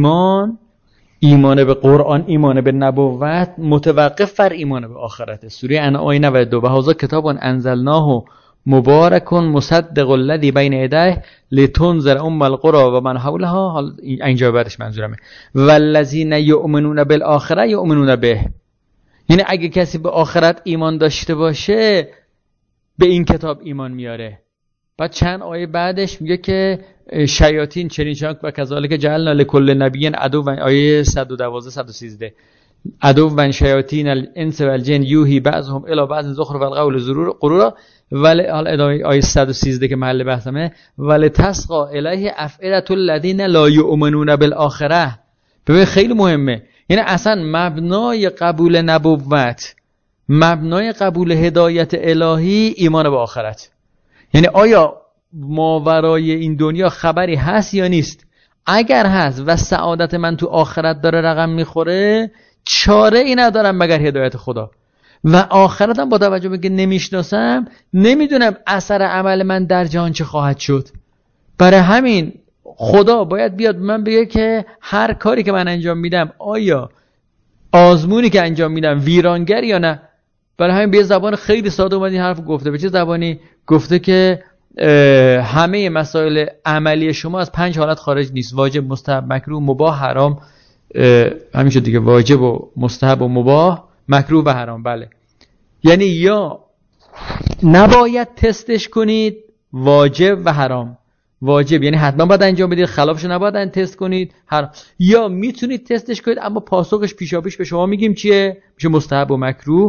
ایمان به قرآن، ایمان به نبوت متوقف بر ایمان به آخرته. سوره انعام 92 و هذا کتاب انزلناه مبارک مصدق الذی بین یدیه لتنذر ام القری و من حولها. حالا اینجا بعدش منظورمه والذین یؤمنون بالآخره یؤمنون به. یعنی اگه کسی به آخرت ایمان داشته باشه به این کتاب ایمان میاره. بعد چند آیه بعدش میگه که شیاطین چنینچنان و کذالک جعلنا لکل نبی عدو، آیه 112 113 عدو و شیاطین الانس و الجن یوهی بعضهم الی بعض زخرف القول غرورا. ولی ادامه آیه 113 که محل بحثمه ولی تسقا الیه افئده الذین لا یؤمنون بالآخره. ببین خیلی مهمه. یعنی اصلا مبنای قبول نبوت، مبنای قبول هدایت الهی ایمان به آخرت. یعنی آیا ماورای این دنیا خبری هست یا نیست؟ اگر هست و سعادت من تو آخرت داره رقم میخوره، چاره ای ندارم مگر هدایت خدا. و آخرتم با توجه به که نمیشناسم نمیدونم اثر عمل من در جهان چه خواهد شد. برای همین خدا باید بیاد من بگه که هر کاری که من انجام میدم آیا آزمونی که انجام میدم ویرانگر یا نه. برای همین به زبان خیلی ساده اومد این حرف گفته. به چه زبانی گفته؟ که همه مسائل عملی شما از 5 حالت خارج نیست: واجب، مستحب، مکروه، مباح، حرام. همین شد دیگه، واجب و مستحب و مباح، مکروه و حرام. بله یعنی یا نباید تستش کنید واجب و حرام. واجب یعنی حتما باید انجام بدید، خلافش نباید تست کنید. یا میتونید تستش کنید اما پاسخش پیشاپیش به شما میگیم چیه، میشه مستحب و مکروه.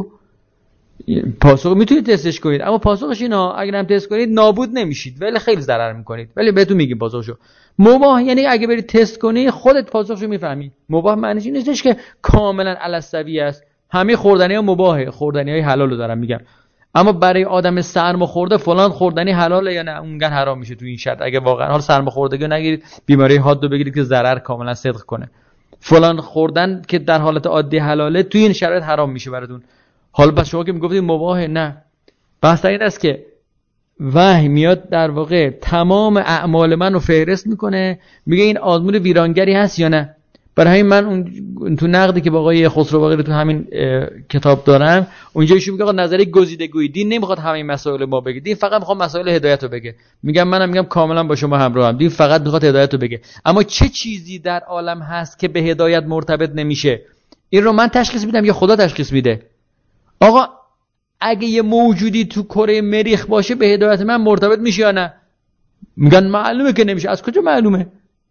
پاسخ میتونید تستش کنید اما پاسخش اینا اگر هم تست کنید نابود نمیشید ولی خیلی ضرر میکنید، ولی بهتون میگیم پاسخشو. مباح یعنی اگه برید تست کنی خودت پاسخشو میفهمی. مباح معنیش این نیستش که کاملا علی السویه است. همه خوردنی‌ها مباحه، خوردنی‌های حلال رو دارم میگم. اما برای آدم سرماخورده فلان خوردنی حلاله یا نه اونگن حرام میشه تو این شرط. اگه واقعا حال سرماخوردگی نگیرید، بیماری حاد رو بگیرید که ضرر کاملا صدق کنه. فلان خوردن که در حالت عادی حلاله تو این شرایط حرام میشه براتون. حالا بس شما که میگفتید مباحه، نه. بحث این است که وحی میاد در واقع تمام اعمال من رو فهرست میکنه، میگه این آزمون ویرانگری هست یا نه. برای همین من اون تو نقدی که با آقای خسرو باقری تو همین کتاب دارم اونجا ایشون میگه آقا نظری گزیدگویی، دین نمیخواد همه این مسائل ما بگه، دین فقط میخواد مسائل هدایت رو بگه. منم میگم کاملا با شما همراهم، دین فقط میخواد هدایت رو بگه. اما چه چیزی در عالم هست که به هدایت مرتبط نمیشه؟ این رو من تشخیص میدم یا خدا تشخیص میده؟ آقا اگه یه موجودی تو کره مریخ باشه به هدایت من مرتبط میشه یا نه؟ میگن معلومه که نمیشه. از کجا معلومه؟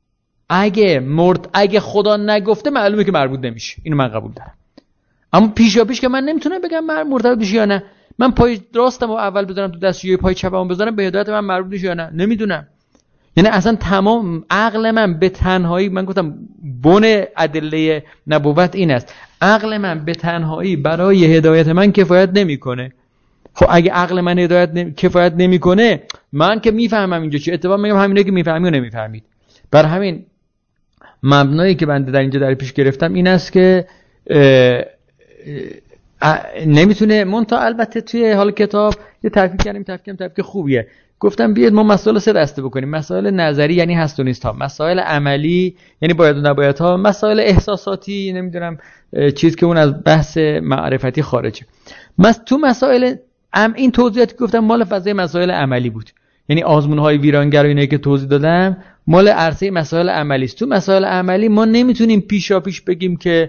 اگه خدا نگفته معلومه که مربوط نمیشه. اینو من قبول دارم. اما پیشاپیش که من نمیتونم بگم مرتبط میشه یا نه. من پای راستم رو اول بذارم تو دستشویی، پای چپم بذارم به هدایت من مربوط میشه یا نه؟ نمیدونم. یعنی اصلا تمام عقل من به تنهایی، من گفتم بن ادله نبوت این است، عقل من به تنهایی برای هدایت من کفایت نمیکنه. خب اگه عقل من کفایت نمیکنه، من که میفهمم اینجا چی اتفاق، میگم همینا که میفهمی و نمیفهمید. برای همین مبنایی که من در اینجا در پیش گرفتم این است که نمیتونه منتها البته توی حال کتاب یه تفکیک کردیم، تفکیک خوبیه. گفتم بیاید ما مسائل 3 دسته بکنیم: مسائل نظری یعنی هست و نیست ها، مسائل عملی یعنی باید و نباید ها، مسائل احساساتی نمیدونم چیز که اون از بحث معرفتی خارجه. تو مسائل این توضیحاتی که گفتم مال فضای مسائل عملی بود، یعنی آزمون‌های ویرانگر و اینایی که توضیح دادم مال عرصه مسائل عملی است. تو مسائل عملی ما نمیتونیم پیشاپیش بگیم که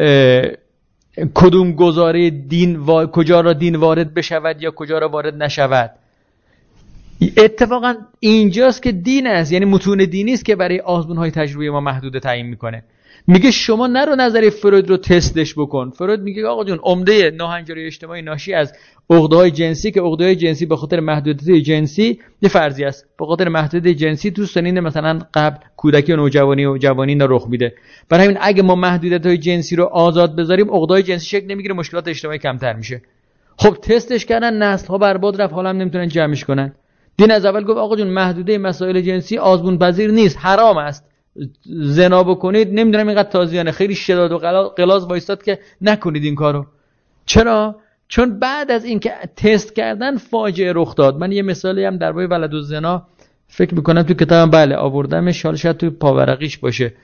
کدوم گزاره دین کجا را دین وارد بشود یا کجا را وارد نشود. اتفاقا اینجاست که دین است، یعنی متون دینی است که برای آزمون‌های تجربی ما محدوده تعیین میکنه. میگه شما نرو نظریه فروید رو تستش بکن. فروید میگه آقا جون عمده ناهنجاری اجتماعی ناشی از عقده‌های جنسی که عقده‌های جنسی به خاطر محدودیت جنسی یه فرضیه است، به خاطر محدودیت جنسی تو سنین مثلا قبل کودکی و نوجوانی و جوانی رخ میده. برای همین اگه ما محدودیت‌های جنسی رو آزاد بذاریم عقده‌های جنسی شکل نمیگیره، مشکلات اجتماعی کمتر میشه. خب تستش کردن، نسل‌ها برباد رفت، حالا هم نمیتونن جمعش کنن. دین از اول گفت آقا جون محدوده مسائل جنسی آزمون پذیر نیست، حرام است، زنا بکنید نمیدونم اینقدر تازیانه، خیلی شداد و غلاظ وایستاد که نکنید این کارو. چرا؟ چون بعد از اینکه تست کردن فاجعه رخ داد. من یه مثالی هم درباره ولد الزنا فکر میکنم تو کتابم بله آوردمش، حالا شاید تو پاورقیش باشه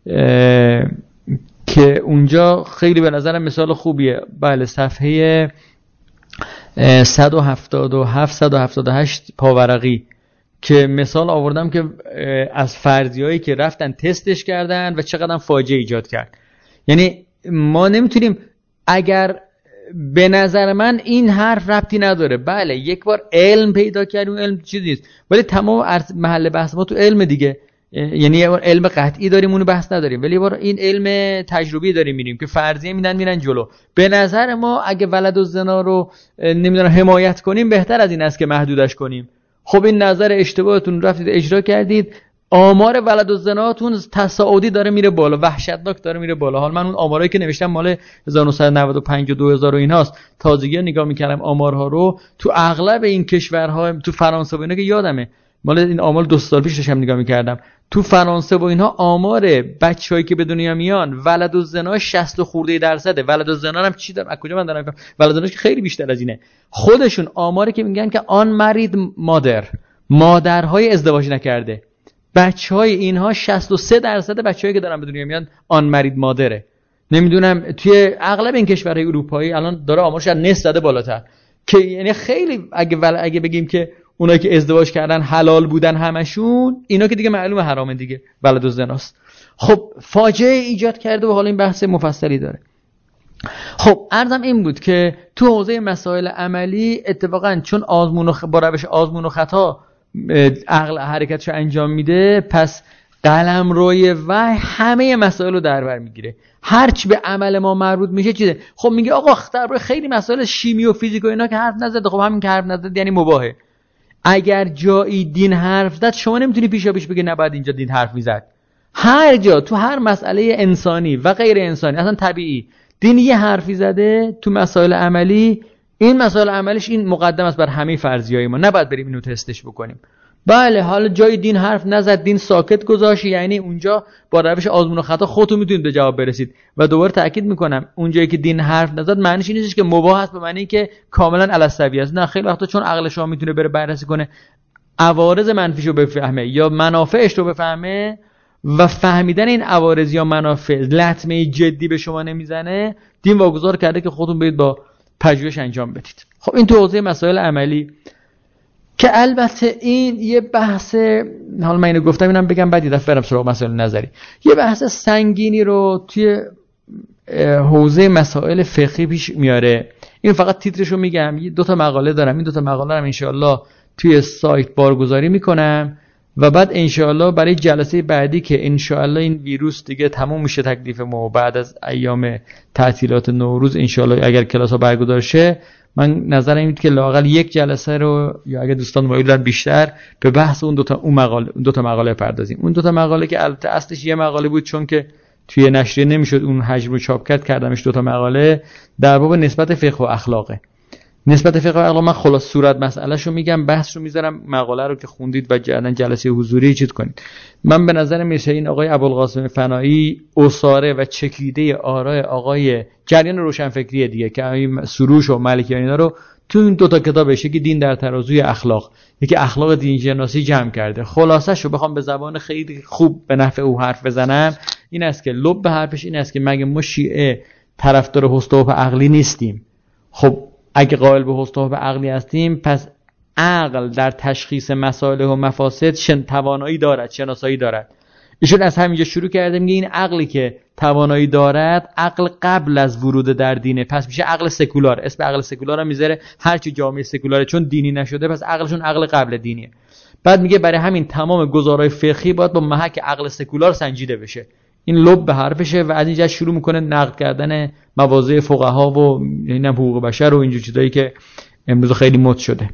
که اونجا خیلی به نظرم مثال خوبیه. بله صفحه 177 178 پاورقی که مثال آوردم که از فرضیه‌هایی که رفتن تستش کردن و چقدر فاجعه ایجاد کرد. یعنی ما نمیتونیم، اگر به نظر من این حرف ربطی نداره، بله یک بار علم پیدا کردیم، علم چیزی نیست، ولی تمام محل بحث ما تو علم دیگه، یعنی یه بار علم قطعی داریم اونو بحث نداریم، ولی یه بار این علم تجربی داریم میریم که فرضیه میرن جلو. به نظر ما اگه ولد الزنا رو نمیدونم حمایت کنیم بهتر از این است که محدودش کنیم. خب این نظر اشتباهتون رفتید اجرا کردید، آمار ولد الزناتون تصاعدی داره میره بالا، وحشتناک داره میره بالا. حال من اون آمارایی که نوشتم مال 1995 و 2000 و ایناست، تازگی نگاه میکردم آمارها رو تو اغلب این کشورها، تو فرانسه و اینا که یادمه مال این آمار 2 سال پیش داشتم نگاه میکردم، تو فرانسه و اینها آمار بچه‌هایی که به دنیا میان ولد الزنا 60 خورده درصده. ولد الزنا هم چی دارم از کجا من دارم میفهمم؟ ولد الزنا که خیلی بیشتر از اینه. خودشون آماری که میگن که آن مرید مادرهای ازدواج نکرده، بچهای اینها 63 درصد بچه‌هایی که دارن به دنیا میان آن مرید مادره. نمیدونم توی اغلب این کشورهای اروپایی الان داره آمارش از نصف زده بالاتر، که یعنی خیلی اگه بگیم که اونایی که ازدواج کردن حلال بودن همشون، اینا که دیگه معلومه حرامه دیگه، ولد الزناست. خب فاجعه ایجاد کرده و حالا این بحث مفصلی داره. خب عرضم این بود که تو حوزه مسائل عملی اتفاقا چون با روش آزمون و خطا عقل حرکتش رو انجام میده، پس قلمروی وحی همه مسائل رو در بر میگیره، هرچی به عمل ما مربوط میشه چیزه. خب میگه آقا درباره خیلی مسائل شیمی و فیزیک و اینا که حرف نزد، خب همین که حرف نزد یعنی مباهه. اگر جایی دین حرف زد شما نمیتونی پیشا پیش بگی نباید اینجا دین حرف میزد. هر جا تو هر مسئله انسانی و غیر انسانی اصلا طبیعی دین یه حرفی زده، تو مسائل عملی این مسائل عملیش این مقدم است بر همه فرضیه‌های ما، نباید بریم اینو تستش بکنیم. بله حالا جای دین حرف نزد، دین ساکت گذاشت، یعنی اونجا با روش آزمون و خطا خودتون میتونید به جواب برسید. و دوباره تاکید میکنم اونجایی که دین حرف نزد معنیش این نیست که مباح است، به معنی که کاملا علی السویه است. نه، خیلی وقتا چون عقل شما میتونه بره بررسی کنه، عوارض منفیشو بفهمه یا منافعش رو بفهمه و فهمیدن این عوارض یا منافع لطمه جدی به شما نمیزنه، دین واگذار کرده که خودتون برید با پژوهش انجام بدید. خب این تو حوزه مسائل عملی که البته این یه بحث، حالا من اینو گفتم اینم بگم بعد یه دفعه برم سراغ مسائل نظری، یه بحث سنگینی رو توی حوزه مسائل فقهی پیش میاره. این فقط تیترشو میگم، 2 مقاله دارم، این 2 مقاله رو انشاءالله توی سایت بارگذاری میکنم و بعد انشاءالله برای جلسه بعدی که انشاءالله این ویروس دیگه تموم میشه تکلیف ما، بعد از ایام تعطیلات نوروز انشاءالله اگر کلاس‌ها برگزار شه، من نظرم اینه که لااقل یک جلسه رو یا اگه دوستان مایل دارن بیشتر به بحث اون دو تا مقاله پردازیم. اون 2 مقاله که البته اصلش یه مقاله بود، چون که توی نشریه نمیشد اون حجم رو چاپ کردمش 2 مقاله در باب نسبت فقه و اخلاقه. نسبت فقه و عقل من خلاص صورت مسئلهشو میگم، بحثشو میذارم، مقاله رو که خوندید و جلسه حضوری چیز کنید. من به نظر میشه این آقای ابوالقاسم فنایی اساره و چکیده آراء آقای جریان روشنفکری دیگه که سروش و ملکی اینا رو تو این دو تا کتابش، یکی دین در ترازوی اخلاق، یکی اخلاق دین شناسی جمع کرده. خلاصه‌شو بخوام به زبان خیلی خوب به نفع او حرف بزنم این است که لب حرفش این است که مگه ما شیعه طرفدار حسطوف عقلی نیستیم؟ خب اگه قائل به حسطوف عقلی هستیم پس عقل در تشخیص مصالح و مفاسد توانایی دارد، شناسایی دارد. ایشون از همینجا شروع کرده میگه این عقلی که توانایی دارد عقل قبل از ورود در دینه، پس میشه عقل سکولار. اسم عقل سکولار هم میذاره هرچی جامعه سکولاره، چون دینی نشده پس عقلشون عقل قبل دینیه. بعد میگه برای همین تمام گزارهای فقهی باید با محک عقل سکولار سنجیده بشه. این لب به حرفشه و از اینجا شروع میکنه نقد کردن مواضع فقها و اینم حقوق بشر و اینجور چیزایی که امروز خیلی مد شده.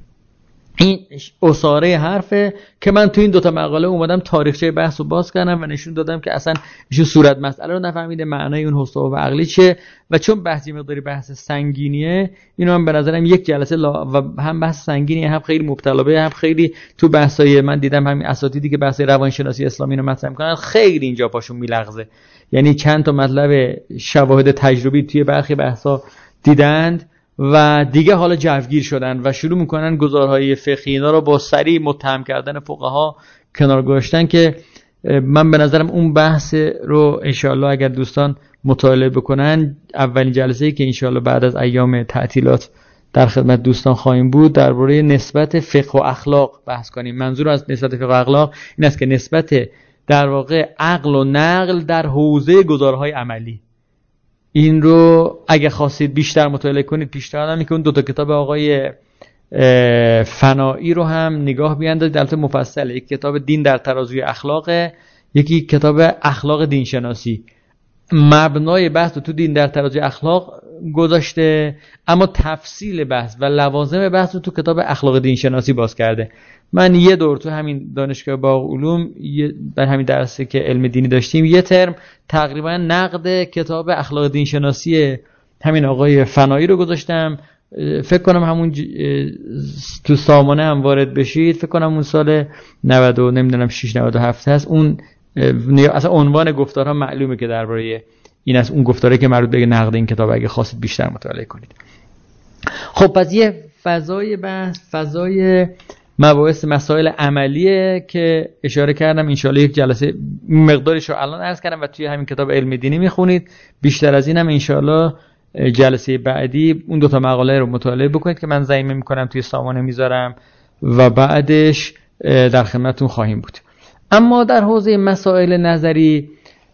این اساره حرفه که من تو این دوتا مقاله اومدم تاریخچه بحث رو باز کردم و نشون دادم که اصلا ایشون صورت مسئله رو نفهمیده، معنای اون حسطوف عقلی چیه، و چون بحثی مقداری بحث سنگینیه اینو هم به نظرم یک جلسه و هم بحث سنگینیه، هم خیلی مبتلا به، هم خیلی تو بحثای من دیدم همین اساتیدی که بحث روانشناسی اسلامی رو مطرح می‌کنن خیلی اینجا پاشون میلغزه. یعنی چند تا مطلب شواهد تجربی توی برخی بحثا دیدند و دیگه حالا جوگیر شدن و شروع میکنن گزارهای فقهی اینا رو با سریع متهم کردن فقها کنار گذاشتن، که من به نظرم اون بحث رو انشاءالله اگر دوستان مطالعه بکنن، اولین جلسه‌ای که انشاءالله بعد از ایام تعطیلات در خدمت دوستان خواهیم بود درباره نسبت فقه و اخلاق بحث کنیم. منظور از نسبت فقه و اخلاق این است که نسبت در واقع عقل و نقل در حوزه گزارهای عملی. این رو اگه خواستید بیشتر مطالعه کنید پیشنهادم که اون دو تا کتاب آقای فنایی رو هم نگاه بیاندازید، البته مفصله. یک کتاب دین در ترازوی اخلاقه، یکی کتاب اخلاق دین شناسی. مبنای بحث رو تو دین در ترازوی اخلاق گذاشته، اما تفصیل بحث و لوازم بحث رو تو کتاب اخلاق دین شناسی باز کرده. من یه دور تو همین دانشگاه باغ علوم در همین درسی که علم دینی داشتیم یه ترم تقریبا نقد کتاب اخلاق دین شناسی همین آقای فنایی رو گذاشتم. فکر کنم همون تو سامانه هم وارد بشید، فکر کنم اون سال 90 نمیدونم 6 97 هست. اون اصلا عنوان گفتارها معلومه که درباره این است، اون گفتاره که مربوط به نقد این کتاب اگه خواستید بیشتر مطالعه کنید. خب پس یه فضای بحث، فضای مباحث مسائل عملیه که اشاره کردم. انشاءالله یک جلسه مقدارش رو الان عرض کردم و توی همین کتاب علم دینی میخونید. بیشتر از اینم انشاءالله جلسه بعدی اون دوتا مقاله رو مطالعه بکنید که من ضمیمه میکنم توی سامانه میذارم و بعدش در خدمتتون خواهیم بود. اما در حوزه مسائل نظری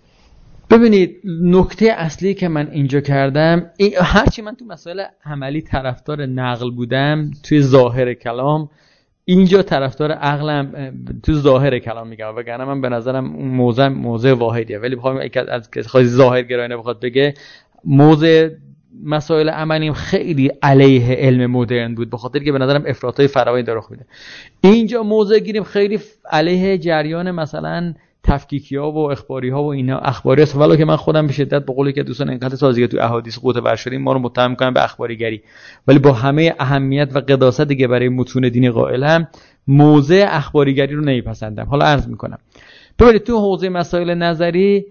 ببینید نکته اصلی که من اینجا کردم، هرچی من تو مسائل عملی طرفدار نقل بودم توی ظاهر کلام، اینجا طرفدار عقلم تو ظاهر کلام میگم، وگرنه من به نظرم موضع واحدیه. ولی بخوام از خواهی ظاهر گرایانه بخواد بگه موضع مسائل عملیم خیلی علیه علم مدرن بود، به خاطر که به نظرم افراطای فراوانی داره میده. اینجا موضع گیریم خیلی علیه جریان مثلا تفکیکی‌ها و اخباری‌ها و اینا. اخباری است، ولی که من خودم به شدت به قولی که دوستان انقطاع سازی تو احادیث قوت ور شدیم ما رو متهم می‌کنن به اخباریگری، ولی با همه اهمیت و قداستی که برای متون دینی قائلم موضع اخباریگری رو نمیپسندم. حالا عرض می‌کنم. ببینید تو حوزه مسائل نظری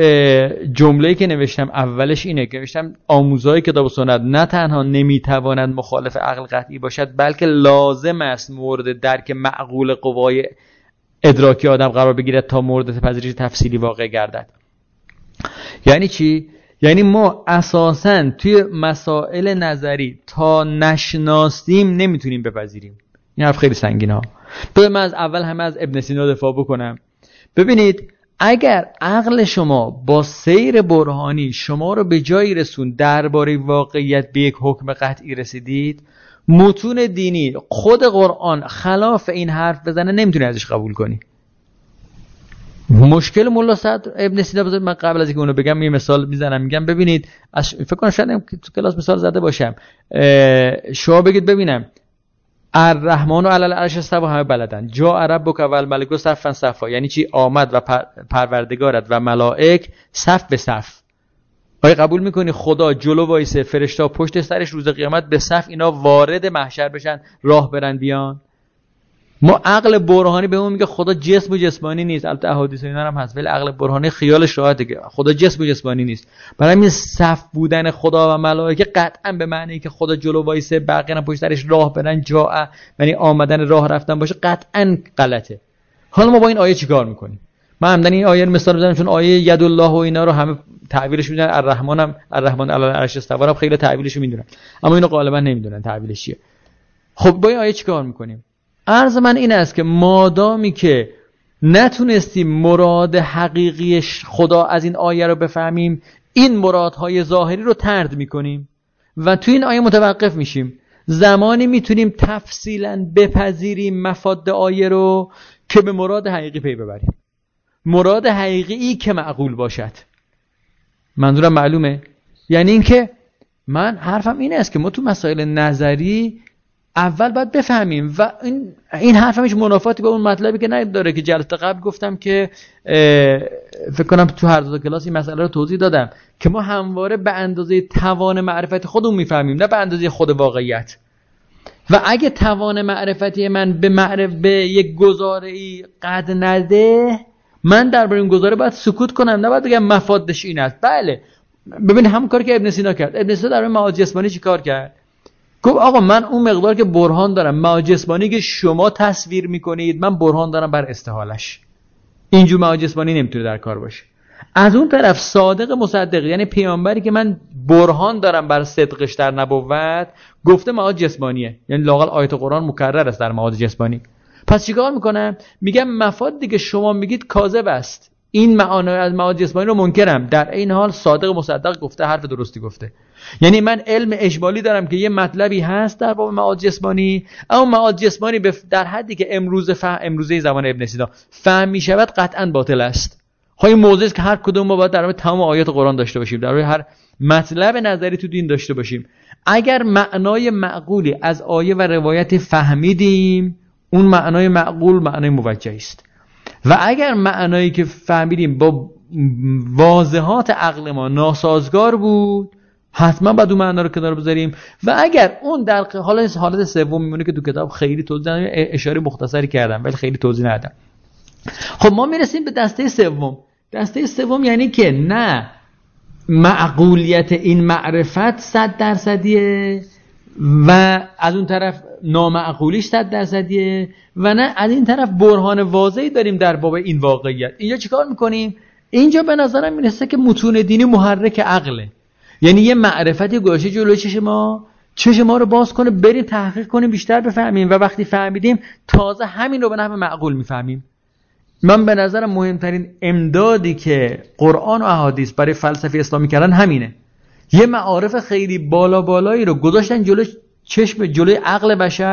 جمله‌ای که نوشتم اولش اینه که نوشتم آموزهای کتاب و سنت نه تنها نمیتواند مخالف عقل قطعی باشد، بلکه لازم است مورد درک معقول قوای ادراکی آدم قرار بگیرد تا مورد پذیرش تفصیلی واقع گردد. یعنی چی؟ یعنی ما اساساً توی مسائل نظری تا نشناسیم نمیتونیم بپذیریم. این حرف خیلی سنگینه ها. من از اول همه از ابن سینا دفاع بکنم. ببینید اگر عقل شما با سیر برهانی شما رو به جایی رسون درباره واقعیت به یک حکم قطعی رسیدید، متون دینی خود قرآن خلاف این حرف بزنه نمیتونی ازش قبول کنی. مشکل ملا سعد ابن سینا، من قبل از اینکه اونو بگم یه مثال میزنم، میگم ببینید فکر کنم شاید تو کلاس مثال زده باشم، شما بگید ببینم الرحمن علی العرش استوى، همه بلدن، جاء ربک والملک صفا صفا، یعنی چی؟ آمد و پروردگارت و ملائک صف به صف. آیا قبول میکنی خدا جلو وایسه، فرشتا پشت سرش، روز قیامت به صف اینا وارد محشر بشن، راه برن بیان؟ ما عقل برهانی به اون میگه خدا جسم و جسمانی نیست. البته احادیث اینا هم هست، ولی عقل برهانی خیالش راحته که خدا جسم و جسمانی نیست. برای همین صف بودن خدا و ملائکه قطعا به معنی که خدا جلو وایسه، بقیه پشت سرش راه برن، جاء یعنی آمدن، راه رفتن باشه، قطعا غلطه. حالا ما با این آیه چیکار میکنیم؟ من همدن این آیه رو مثال بزنم، چون آیه ید الله و اینا رو همه تعبیرش میدونن، الرحمن علی العرش استوی هم خیلی تعبیرش میدونن، اما اینو غالبا نمیدونن تعبیرش چیه. خب با این آیه چیکار میکنیم؟ عرض من این است که مادامی که نتونستیم مراد حقیقی خدا از این آیه رو بفهمیم، این مرادهای ظاهری رو طرد میکنیم و تو این آیه متوقف میشیم. زمانی میتونیم تفصیلا بپذیریم مفاد آیه رو که به مراد حقیقی پی ببریم، مراد حقیقی که معقول باشد. منظورم معلومه؟ یعنی این که من حرفم این است که ما تو مسائل نظری اول باید بفهمیم و این حرفم هیچ منافاتی با اون مطلبی که نداره که جلسه قبل گفتم که فکر کنم تو هر دو کلاس این مسئله رو توضیح دادم که ما همواره به اندازه توان معرفت خودمون میفهمیم، نه به اندازه خود واقعیت. و اگه توان معرفتی من به یک گزاره‌ای قد نده، من درباره این گزاره باید سکوت کنم، نه باید بگم مفادش این است. بله ببین همون کاری که ابن سینا کرد. ابن سینا درباره معاد جسمانی چی کار کرد؟ گفت آقا من اون مقدار که برهان دارم، معاد جسمانی که شما تصویر میکنید، من برهان دارم بر استحالش. اینجور معاد جسمانی نمیتونه در کار باشه. از اون طرف صادق مصدق، یعنی پیامبری که من برهان دارم بر صدقش در نبوت، گفته معاد جسمانیه، یعنی لااقل آیت قرآن مکرر است در معاد جسمانی. پس چیکار میکنم؟ میگم مفاد دیگه شما میگید کاذب است، این معانی از معاد جسمانی رو منکرم، در این حال صادق مصدق گفته، حرف درستی گفته. یعنی من علم اجمالی دارم که یه مطلبی هست در باب معاد جسمانی، اما معاد جسمانی در حدی که امروزه زمان ابن سینا فهم میشود قطعا باطل است. این موضوعی است که هر کدوم ما باید در مورد تمام آیات قرآن داشته باشیم، در مورد هر مطلب نظری تو دین داشته باشیم. اگر معنای معقولی از آیه و روایت فهمیدیم، اون معنای معقول معنای موجه است. و اگر معنایی که فهمیدیم با واضحات عقل ما ناسازگار بود، حتما باید اون معنا رو کنار بذاریم. و اگر اون در حالت سوم میمونه که تو کتاب خیلی توضیح ندادم، اشاره مختصری کردم ولی خیلی توضیح ندادم. خب ما میرسیم به دسته سوم. دسته سوم یعنی که نه معقولیت این معرفت 100%، و از اون طرف نامعقولیش 100%، و نه از این طرف برهان واضحی داریم در باب این واقعیت. اینجا چیکار میکنیم؟ اینجا به نظرم میرسه که متون دینی محرک عقله، یعنی یه معرفتی گوشه جلوی چشم ما رو باز کنه، بریم تحقیق کنیم، بیشتر بفهمیم، و وقتی فهمیدیم تازه همین رو به نحو معقول میفهمیم. من به نظرم مهمترین امدادی که قرآن و احادیث برای فلسفه اسلامی کردن همینه. یه معارف خیلی بالایی رو گذاشتن جلوی عقل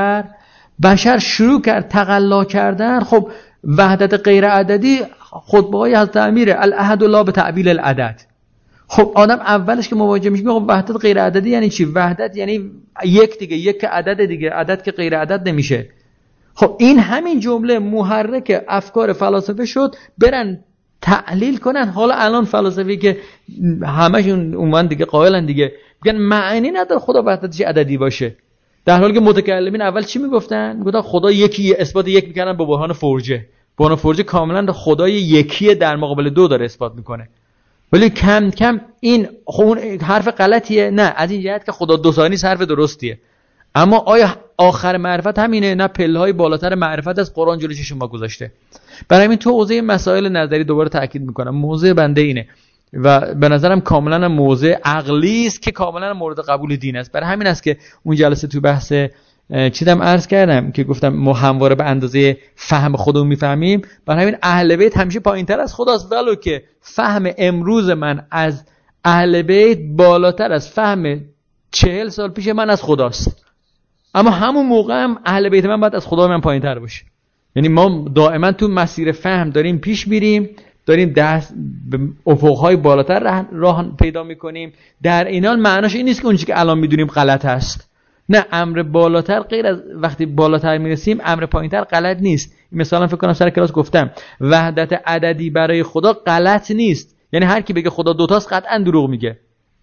بشر شروع کرد تقلا کردن. خب وحدت غیر عددی خطبه های حضرت امیر الاحد لا به تعبیل العدد. خب آدم اولش که مواجه میشه میگه وحدت غیر عددی یعنی چی؟ وحدت یعنی یک دیگه، یک عدد دیگه، عدد که غیر عدد نمیشه. خب این همین جمله محرک افکار فلاسفه شد، برن تحلیل کنن. حالا الان فلاسفی که همشون اونوان دیگه قائلن دیگه، میگن معنی نداره خدا وحدتش عددی باشه، در حالی که متکلمین اول چی میگفتن؟ میگفتن خدا یکی، اثبات یک میکردن با برهان فرجه. برهان فرجه کاملا خدای یکیه در مقابل دو داره اثبات میکنه، ولی کم کم این اون حرف غلطیه؟ نه، از این جهت که خدا دو ثانی حرف درستیه. اما آیا آخر معرفت همینه؟ نه، پله‌های بالاتر معرفت از قرآن جلوی چشم ما گذاشته. برای همین تو حوزه مسائل نظری دوباره تاکید میکنم، موضوع بنده اینه و به نظرم کاملا موضوع عقلی است که کاملا مورد قبول دین است. برای همین است که اون جلسه تو بحث چیدم عرض کردم که گفتم ما همواره به اندازه فهم خودمون میفهمیم. برای همین اهل بیت همیشه پایینتر از خداست، ولو که فهم امروز من از اهل بیت بالاتر از فهم 40 سال پیش من از خداست. اما همون موقع هم اهل بیت من باید از خدا من پایینتر باشه. یعنی ما دائما تو مسیر فهم داریم پیش میریم، داریم دست به افقهای بالاتر راه پیدا میکنیم. در این حال معناش این نیست که اون چیزی که الان میدونیم غلط هست. نه، امر بالاتر غیر از وقتی بالاتر میرسیم امر پایینتر غلط نیست. مثلا فکر کنم سر کلاس گفتم وحدت عددی برای خدا غلط نیست. یعنی هر کی بگه خدا دوتاست قطعا دروغ میگه.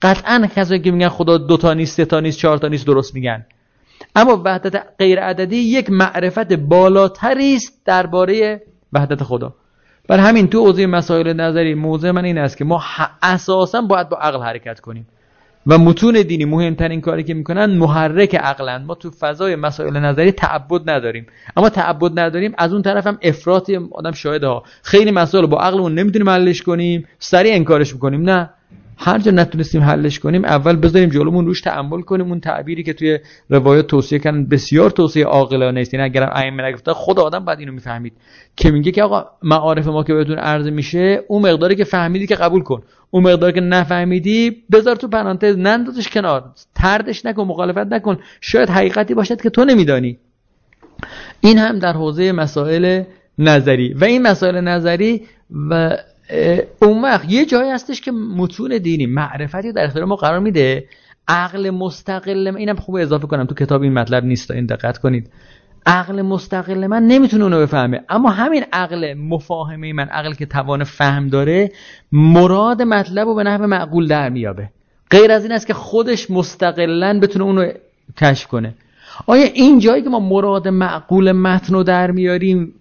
قطعا کسایی که میگن خدا 2 تا نیست، 3 تا نیست، 4 تا نیست درست میگن. اما وحدت غیر عددی یک معرفت بالاتری است درباره وحدت خدا. برای همین تو حوزه مسائل نظری موضع من این است که ما اساسا باید با عقل حرکت کنیم و متون دینی مهمترین کاری که میکنن محرک عقلن. ما تو فضای مسائل نظری تعبد نداریم، اما تعبد نداریم از اون طرف هم افراطی آدم شاهده ها. خیلی مسائل با عقلمون نمیتونیم حلش کنیم، سریع انکارش میکنیم. نه، هر جا نتونستیم حلش کنیم اول بذاریم جلومون روش تأمل کنیم. اون تعبیری که توی روایات توصیه کردن بسیار توصیه عاقلانه است. یعنی اگر ائمه نگفتن خود آدم بعد اینو میفهمید که میگه که آقا معارف ما که بهتون عرضه میشه اون مقداری که فهمیدی که قبول کن، اون مقداری که نفهمیدی بذار تو پرانتز، نندازش کنار، طردش نکن، مخالفت نکن، شاید حقیقتی باشد که تو نمیدانی. این هم در حوزه مسائل نظری. و این مسائل نظری و اون وقت یه جایی هستش که متون دینی معرفتی در اختیار ما قرار میده. عقل مستقل، اینم خوبه اضافه کنم تو کتاب این مطلب نیست، این دقت کنید. عقل مستقل من نمیتونه اونو بفهمه، اما همین عقل مفاهمه من، عقل که توان فهم داره، مراد مطلب رو به نحو معقول در میابه. غیر از این است که خودش مستقلاً بتونه اونو کشف کنه. آیا این جایی که ما مراد معقول متن رو در میاریم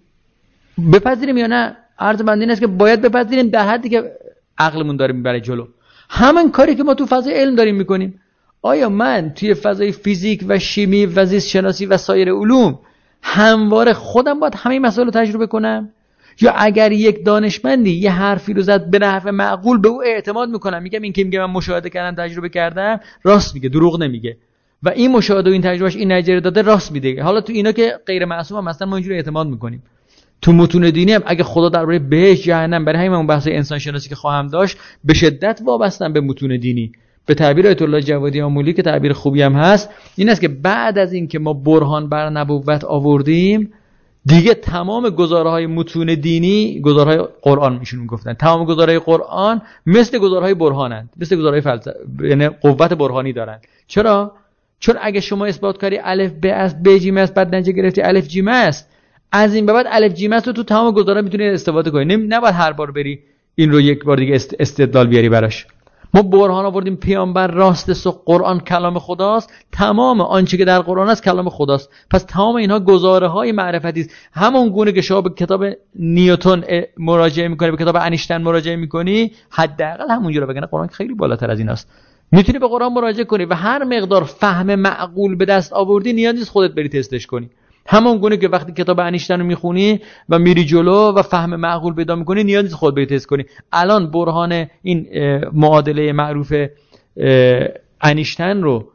بپذیریم یا نه؟ عرض بنده این است که باید بپذیریم در حدی که عقلمون داره میبره جلو. همین کاری که ما تو فضای علم داریم میکنیم. آیا من توی فضای فیزیک و شیمی و زیست شناسی و سایر علوم همواره خودم باید همه مسائل رو تجربه کنم؟ یا اگر یک دانشمندی یه حرفی رو زد به نحو معقول به او اعتماد میکنم، میگم این که میگه من مشاهده کردم تجربه کردم راست میگه، دروغ نمیگه، و این مشاهده و این تجربهش این نتیجه داده راست میده. حالا تو اینا که غیر معصوم هم مثلا ما اینجوری اعتماد میکنیم. تو متون دینی هم اگه خدا درباره بهشت جهنم، برای همین اون بحث انسان شناسی که خواهم داشت به شدت وابستن به متون دینی. به تعبیر آیت الله جوادی آمولی که تعبیر خوبی هم هست، این است که بعد از این که ما برهان بر نبوت آوردیم دیگه تمام گزارهای متون دینی، گزارهای قرآن ایشون میگفتن، تمام گزارهای قرآن مثل گزارهای برهانند، مثل گزارهای فلسفه، یعنی قوت برهانی دارن. چرا؟ چون اگه شما اثبات کاری الف ب است، ب جیم است، بعد نتیجه گرفتی الف جیم است، از این به بعد الف جیم است رو تو تمام گزارها میتونی استفاده کنی. نباید هر بار بری این رو یک بار دیگه استدلال بیاری براش. ما برهان آوردیم پیامبر راست قرآن کلام خداست، تمام آنچه که در قرآن است کلام خداست. پس تمام اینها گزاره های معرفتی است. همون گونه که شما به کتاب نیوتن مراجعه میکنی، به کتاب انیشتین مراجعه میکنی، حداقل همونجوری بگن قرآن خیلی بالاتر از این است. میتونی به قرآن مراجعه کنی و هر مقدار فهم معقول به دست آوردی نیاز نیست خودت بری تستش کنی. همون گونه که وقتی کتاب انیشتین رو میخونی و میری جلو و فهم معقول پیدا میکنی نیاز نیست خودت بری تست کنی. الان برهان این معادله معروف انیشتین رو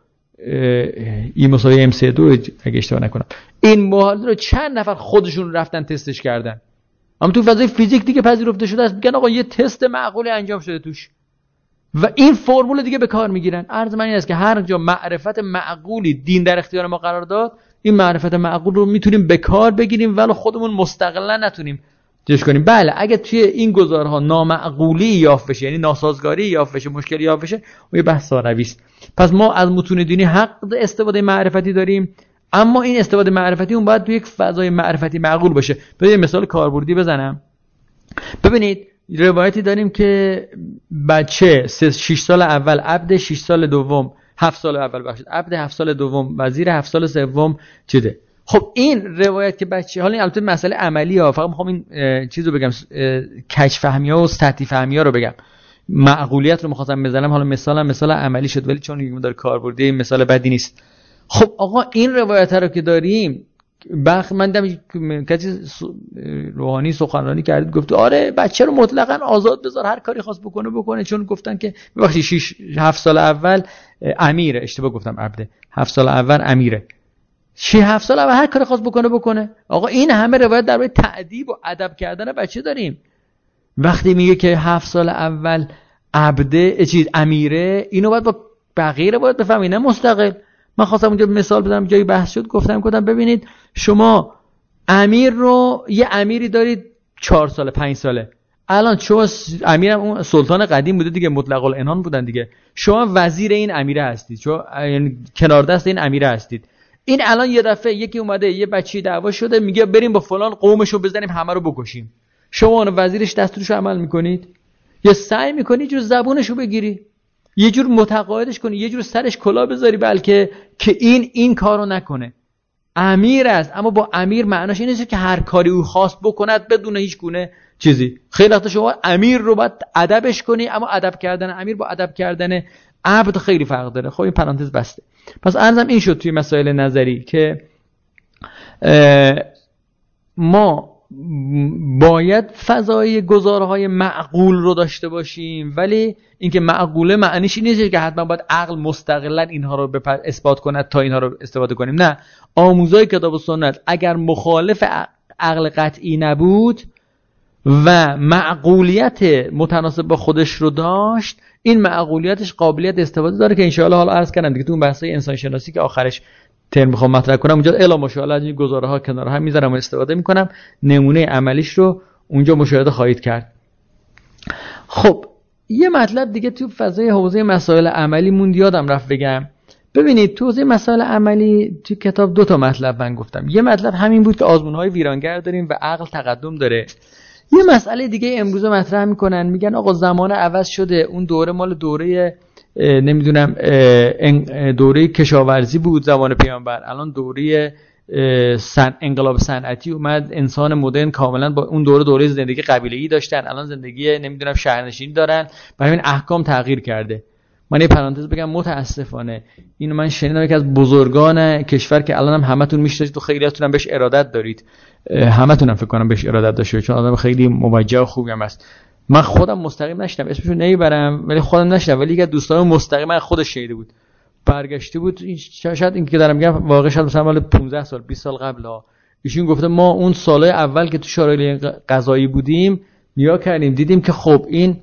E=MC2 اگه اشتباه نکنم، این معادله رو چند نفر خودشون رفتن تستش کردن، اما تو فضای فیزیک دیگه پذیرفته شده است. میگن آقا یه تست معقولی انجام شده توش و این فرمول دیگه به کار میگیرن. عرض من این است که هر جا معرفت معقولی دین در اختیار ما قرار داد، این معرفت معقول رو میتونیم به کار بگیریم ولی خودمون مستقلا نتونیم جلوش کنیم. بله اگه توی این گزارها نامعقولی یافت بشه، یعنی ناسازگاری یافت بشه، مشکلی یافت بشه، اون یه بحث ثانوی است. پس ما از متون دینی حق استفاده معرفتی داریم، اما این استفاده معرفتی اون باید توی یک فضای معرفتی معقول باشه. ببینید مثال کاربردی بزنم. ببینید روایتی داریم که بچه 6 سال اول عبد، 6 سال دوم 7 سال اول بخشید عبد، 7 سال دوم وزیر، 7 سال سوم چیده. خب این روایت که بچه، حالا این البته مسئله عملی ها، فقط میخوام این چیزو بگم، کج فهمی ها و سطحی فهمی ها رو بگم، معقولیت رو می‌خواستم بزنم، حالا مثال عملی شد ولی چون این داره کاربردی این مثال بدی نیست. خب آقا این روایت رو که داریم، من دیدم کسی روحانی سخنرانی کرد گفت آره بچه رو مطلقاً آزاد بذار هر کاری خواست بکنه، چون گفتن که وقتی 7 سال اول امیره، اشتباه گفتم عبده، 7 سال اول امیره، 7 سال اول هر کاری خواست بکنه. آقا این همه روایت درباره تأدیب و ادب کردن بچه داریم. وقتی میگه که 7 سال اول عبده امیره، اینو باید با بقیه روایت بفهمید، نه مستقل. من خواستم اونجا مثال بزنم، جایی بحث شد گفتم ببینید شما امیر رو، یه امیری دارید 4 ساله 5 ساله، الان شما امیرم اون سلطان قدیم بوده دیگه، مطلق العنان بودن دیگه، شما وزیر این امیره هستید، شما یعنی کنار دست این امیره هستید. این الان یه دفعه یکی اومده یه بچی دعوا شده میگه بریم با فلان قومشو بزنیم همه رو بکشیم، شما اون وزیرش دستورشو عمل میکنید یا سعی میکنید جو زبونشو بگیری؟ یه جور متقاعدش کنی، یه جور سرش کلاه بذاری، بلکه که این کارو نکنه. امیر است، اما با امیر معناش این نیست که هر کاری او خواست بکند بدون هیچ گونه چیزی. خیلی وقتا شما امیر رو باید ادبش کنی، اما ادب کردن امیر با ادب کردن عبد خیلی فرق داره. خب این پرانتز بسته. پس عرضم این شد توی مسائل نظری که ما باید فضای گزارهای معقول رو داشته باشیم، ولی اینکه معقوله معنیش این نیست که حتما باید عقل مستقلاً اینها رو اثبات کند تا اینها رو استفاده کنیم. نه، آموزهای کتاب و سنت اگر مخالف عقل قطعی نبود و معقولیت متناسب با خودش رو داشت، این معقولیتش قابلیت استفاده داره که انشاءالله حالا عرض کردم دیگه تو اون بحثای انسان شناسی که آخرش ترم میخوام مطرح کنم اونجا الا ماشاءالله از این گزاره ها کنار هم میذارم و استفاده میکنم، نمونه عملیش رو اونجا مشاهده خواهید کرد. خب یه مطلب دیگه تو فضای حوزه مسائل عملی موند یادم رفت بگم. ببینید تو حوزه مسائل عملی تو کتاب 2 مطلب من گفتم. یه مطلب همین بود که آزمون‌های ویرانگر داریم و عقل تقدم داره. یه مسئله دیگه امروز مطرح میکنن، میگن آقا زمان عوض شده، اون دوره مال دوره نمیدونم دوره کشاورزی بود زمان پیامبر، الان دوره انقلاب صنعتی اومد، انسان مدرن کاملا با اون دوره زندگی قبیله‌ای داشتن، الان زندگی نمیدونم شهرنشینی دارن، برای این احکام تغییر کرده. من یه پرانتز بگم، متاسفانه اینو من شنیدم یکی از بزرگان کشور که الان هم همتون میشناسید تو خیلیاتون هم بهش ارادت دارید، همتون هم فکر کنم بهش ارادت داشتید چون آدم خیلی موجه و خوبی هم است. من خودم مستقیم نشدم اسمشو نمیبرم، ولی خودم نشدم، ولی یک از دوستان مستقیم من خودش شنیده بود، برگشته بود. شاید این که دارم میگم واقعا شاید مثلا مال 15 سال 20 سال قبل ها، ایشون گفته ما اون سالهای اول که تو شورای قضایی بودیم نیا کردیم دیدیم که خب این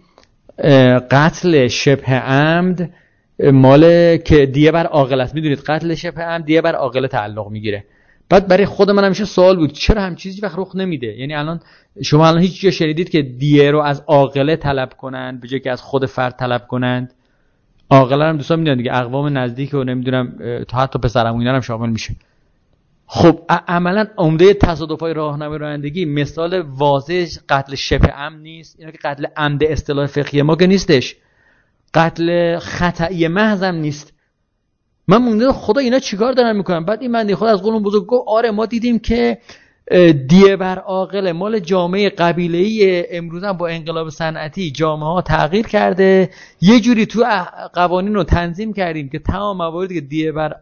قتل شبه عمد مال که دیه بر عاقل است، میدونید قتل شبه عمد دیه بر عاقل تعلق میگیره. بعد برای خود من همیشه سوال بود چرا هم چیزی وقت رخ نمیده؟ یعنی الان شما الان هیچ جا شنیدید که دیه رو از عاقله طلب کنن به جای که از خود فرد طلب کنند؟ عاقله هم دوستان میدونن دیگه، اقوام نزدیک و نمیدونم تا حتی پسرعمو اینا هم شامل میشه. خب عملا عمده تصادفای راهنمای رانندگی مثال واضح قتل شبه عمد نیست؟ اینا که قتل عمد اصطلاح فقهی ما که نیستش، قتل خطئی محض هم نیست. من مونده خدا اینا چیکار دارن میکنن؟ بعد این بنده خدا از قولون بزرگ گفت آره ما دیدیم که دیه بر عاقل مال جامعه قبیله‌ای امروز هم با انقلاب صنعتی جامعه ها تغییر کرده، یه جوری تو قوانین رو تنظیم کردیم که تمام مواردی که دیه بر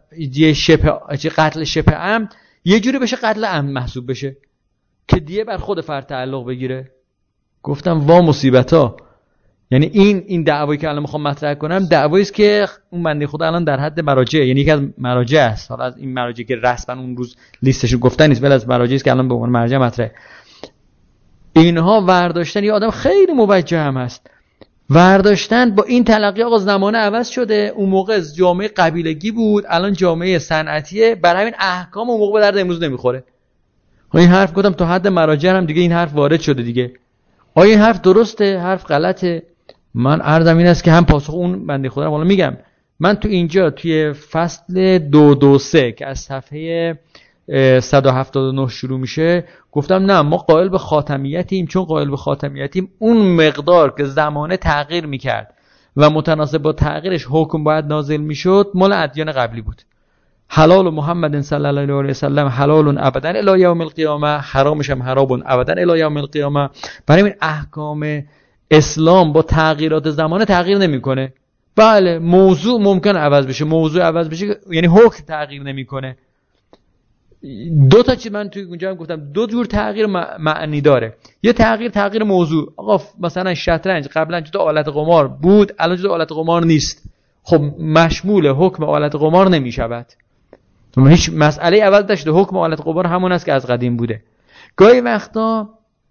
قتل شبه عمد یه جوری بشه قتل عمد محسوب بشه که دیه بر خود فرد تعلق بگیره. گفتم وا مصیبتا. یعنی این دعوایی که الان میخوام مطرح کنم دعوایی است که اون بنده خدا الان در حد مراجع، یعنی یکی از مراجع است، حالا از این مراجع که رسما اون روز لیستشو گفتن نیست، ولی از مراجعی است که الان به عنوان مرجع مطرحه. اینها ورداشتن، یه آدم خیلی موجه هم هست، ورداشتن با این تلقی آقا زمان عوض شده، اون موقع جامعه قبیلگی بود الان جامعه صنعتیه، برای همین احکام اون موقع به درد امروز نمیخوره. این حرف گفتم تا حد مراجع هم دیگه این حرف وارد شده دیگه. آیا این حرف درسته؟ حرف غلطه؟ من عرضم این است که هم پاسخ اون بنده خدا رو حالا میگم. من تو اینجا توی فصل 223 که از صفحه 179 شروع میشه گفتم نه ما قائل به خاتمیتیم، چون قائل به خاتمیتیم اون مقدار که زمانه تغییر میکرد و متناسب با تغییرش حکم باید نازل میشد مال ادیان قبلی بود. حلال محمد صلی الله علیه و سلم حلال ابدا الی یوم القیامه، حرامش هم حرام ابدا الی یوم القیامه. برای این احکام اسلام با تغییرات زمانه تغییر نمیکنه. بله موضوع ممکن عوض بشه، موضوع عوض بشه یعنی حکم تغییر نمیکنه. دو تا چیز من توی اونجا هم گفتم، دو جور تغییر معنی داره. یه تغییر موضوع، آقا مثلا شطرنج قبلا جزو آلت قمار بود الان جزو آلت قمار نیست، خب مشمول حکم آلت قمار نمیشود. هیچ مسئله عوض نشده، حکم آلت قمار همون است که از قدیم بوده. گاهی وقتا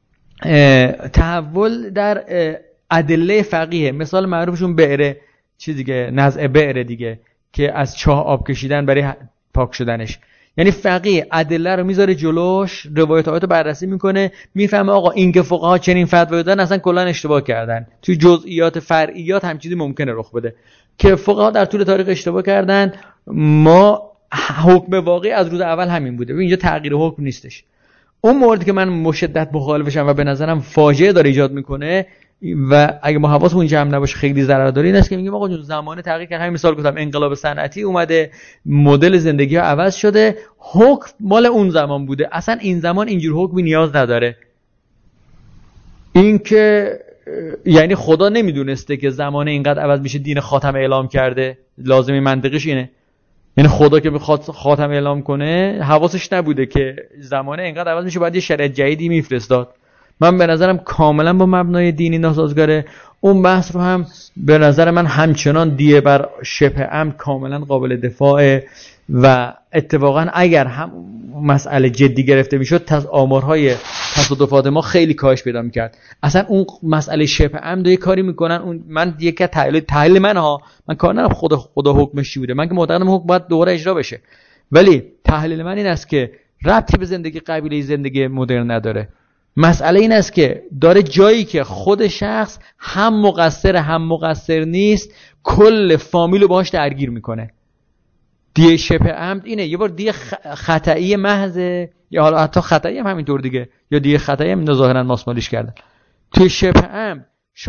تحول در ادله فقیه، مثال معروفشون بئر چی دیگه، نزع بئر دیگه که از چاه آب کشیدن برای پاک شدنش. یعنی فقیه ادله رو میذاره جلوش، روایت رو بررسی میکنه، میفهمه آقا این که فقها چنین فتوا دادن اصلا کلا اشتباه کردن، توی جزئیات فرعیات هم چیزی ممکنه رخ بده که فقها در طول تاریخ اشتباه کردن. ما حکم واقعی از روز اول همین بوده. اینجا تغییر حکم نیستش. اون موردی که من مشدت مخالفشم و به نظرم فاجعه داره ایجاد میکنه و اگه ما حواسمون جمع نباشه خیلی ضرر داره. این است که میگیم آقا جون زمانه تغییر کرد. همین مثال گفتم انقلاب صنعتی اومده، مدل زندگی ها عوض شده، حکم مال اون زمان بوده، اصلا این زمان اینجور حکمی نیاز نداره. این که یعنی خدا نمیدونسته که زمانه اینقدر عوض میشه دین خاتمه اعلام کرده؟ لازمی منطقش اینه. یعنی خدا که بخواد خاتمه اعلام کنه حواسش نبوده که زمانه اینقدر عوض میشه باید یه شریعت جدیدی میفرستاد. من به نظرم کاملا با مبنای دینی ناسازگاره. اون بحث رو هم به نظر من همچنان دیه بر شبه امن کاملا قابل دفاعه و اتفاقا اگر هم مسئله جدی گرفته میشد آمارهای تصادفات ما خیلی کاهش پیدا میکرد. اصلا اون مسئله شبه امن یه کاری میکنن. اون من یک تحلیل من کار ندارم خدا حکمش چی بوده، من که معتقدم حکم باید دوباره اجرا بشه، ولی تحلیل من این است که ربطی به زندگی قبیله زندگی مدرن نداره. مسئله این است که داره جایی که خود شخص هم مقصر نیست کل فامیلو باهاش درگیر میکنه. دیه شبه عمد اینه، یه بار دیه خطایی محض یا حالا حتی خطایی هم همینطور دیگه، یا دیه خطایی هم ظاهرا ماسمالیش کردن. توی شبه عمد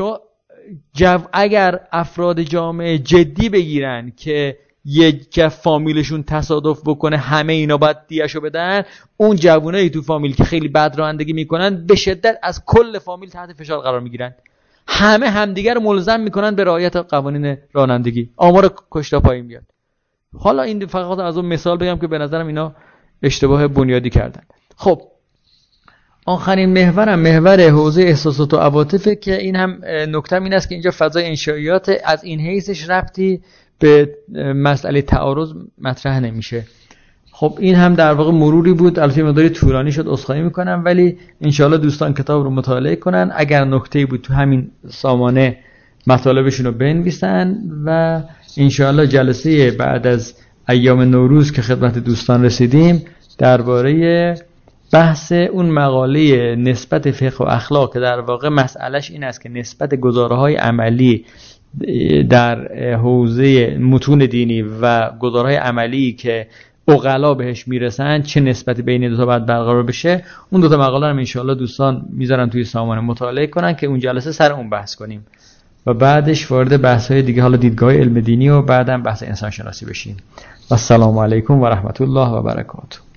اگر افراد جامعه جدی بگیرن که یک فامیلشون تصادف بکنه همه اینا باید دیهشو بدن، اون جوونایی تو فامیل که خیلی بد رانندگی میکنن به شدت از کل فامیل تحت فشار قرار میگیرن. همه همدیگر رو ملزم میکنن به رعایت قوانین رانندگی، آمار کشته پایین میاد. حالا این فقط از اون مثال بگم که به نظرم اینا اشتباه بنیادی کردن. خب آخرین محور حوزه احساسات و عواطفه که این هم نکته این است که اینجا فضای انشائیات از این حیثش ربطی به مسئله تعارض مطرح نمیشه. خب این هم در واقع مروری بود، البته مقداری طولانی شد، عذرخواهی میکنم، ولی انشاءالله دوستان کتاب رو مطالعه کنن، اگر نکته‌ای بود تو همین سامانه مطالبشون رو بنویسن و انشاءالله جلسه بعد از ایام نوروز که خدمت دوستان رسیدیم درباره بحث اون مقاله نسبت فقه و اخلاق که در واقع مسئلهش این است که نسبت گزاره‌های عملی در حوزه متون دینی و گزارهای عملی که عقلا بهش میرسن چه نسبتی بین دو تا باید برقرار بشه، اون دو تا مقاله رو ان شاءالله دوستان میذارن توی سامانه مطالعه کنن که اون جلسه سر اون بحث کنیم و بعدش وارد بحث‌های دیگه، حالا دیدگاه علم دینی و بعدم بحث انسان شناسی بشیم. و السلام علیکم و رحمت الله و برکاته.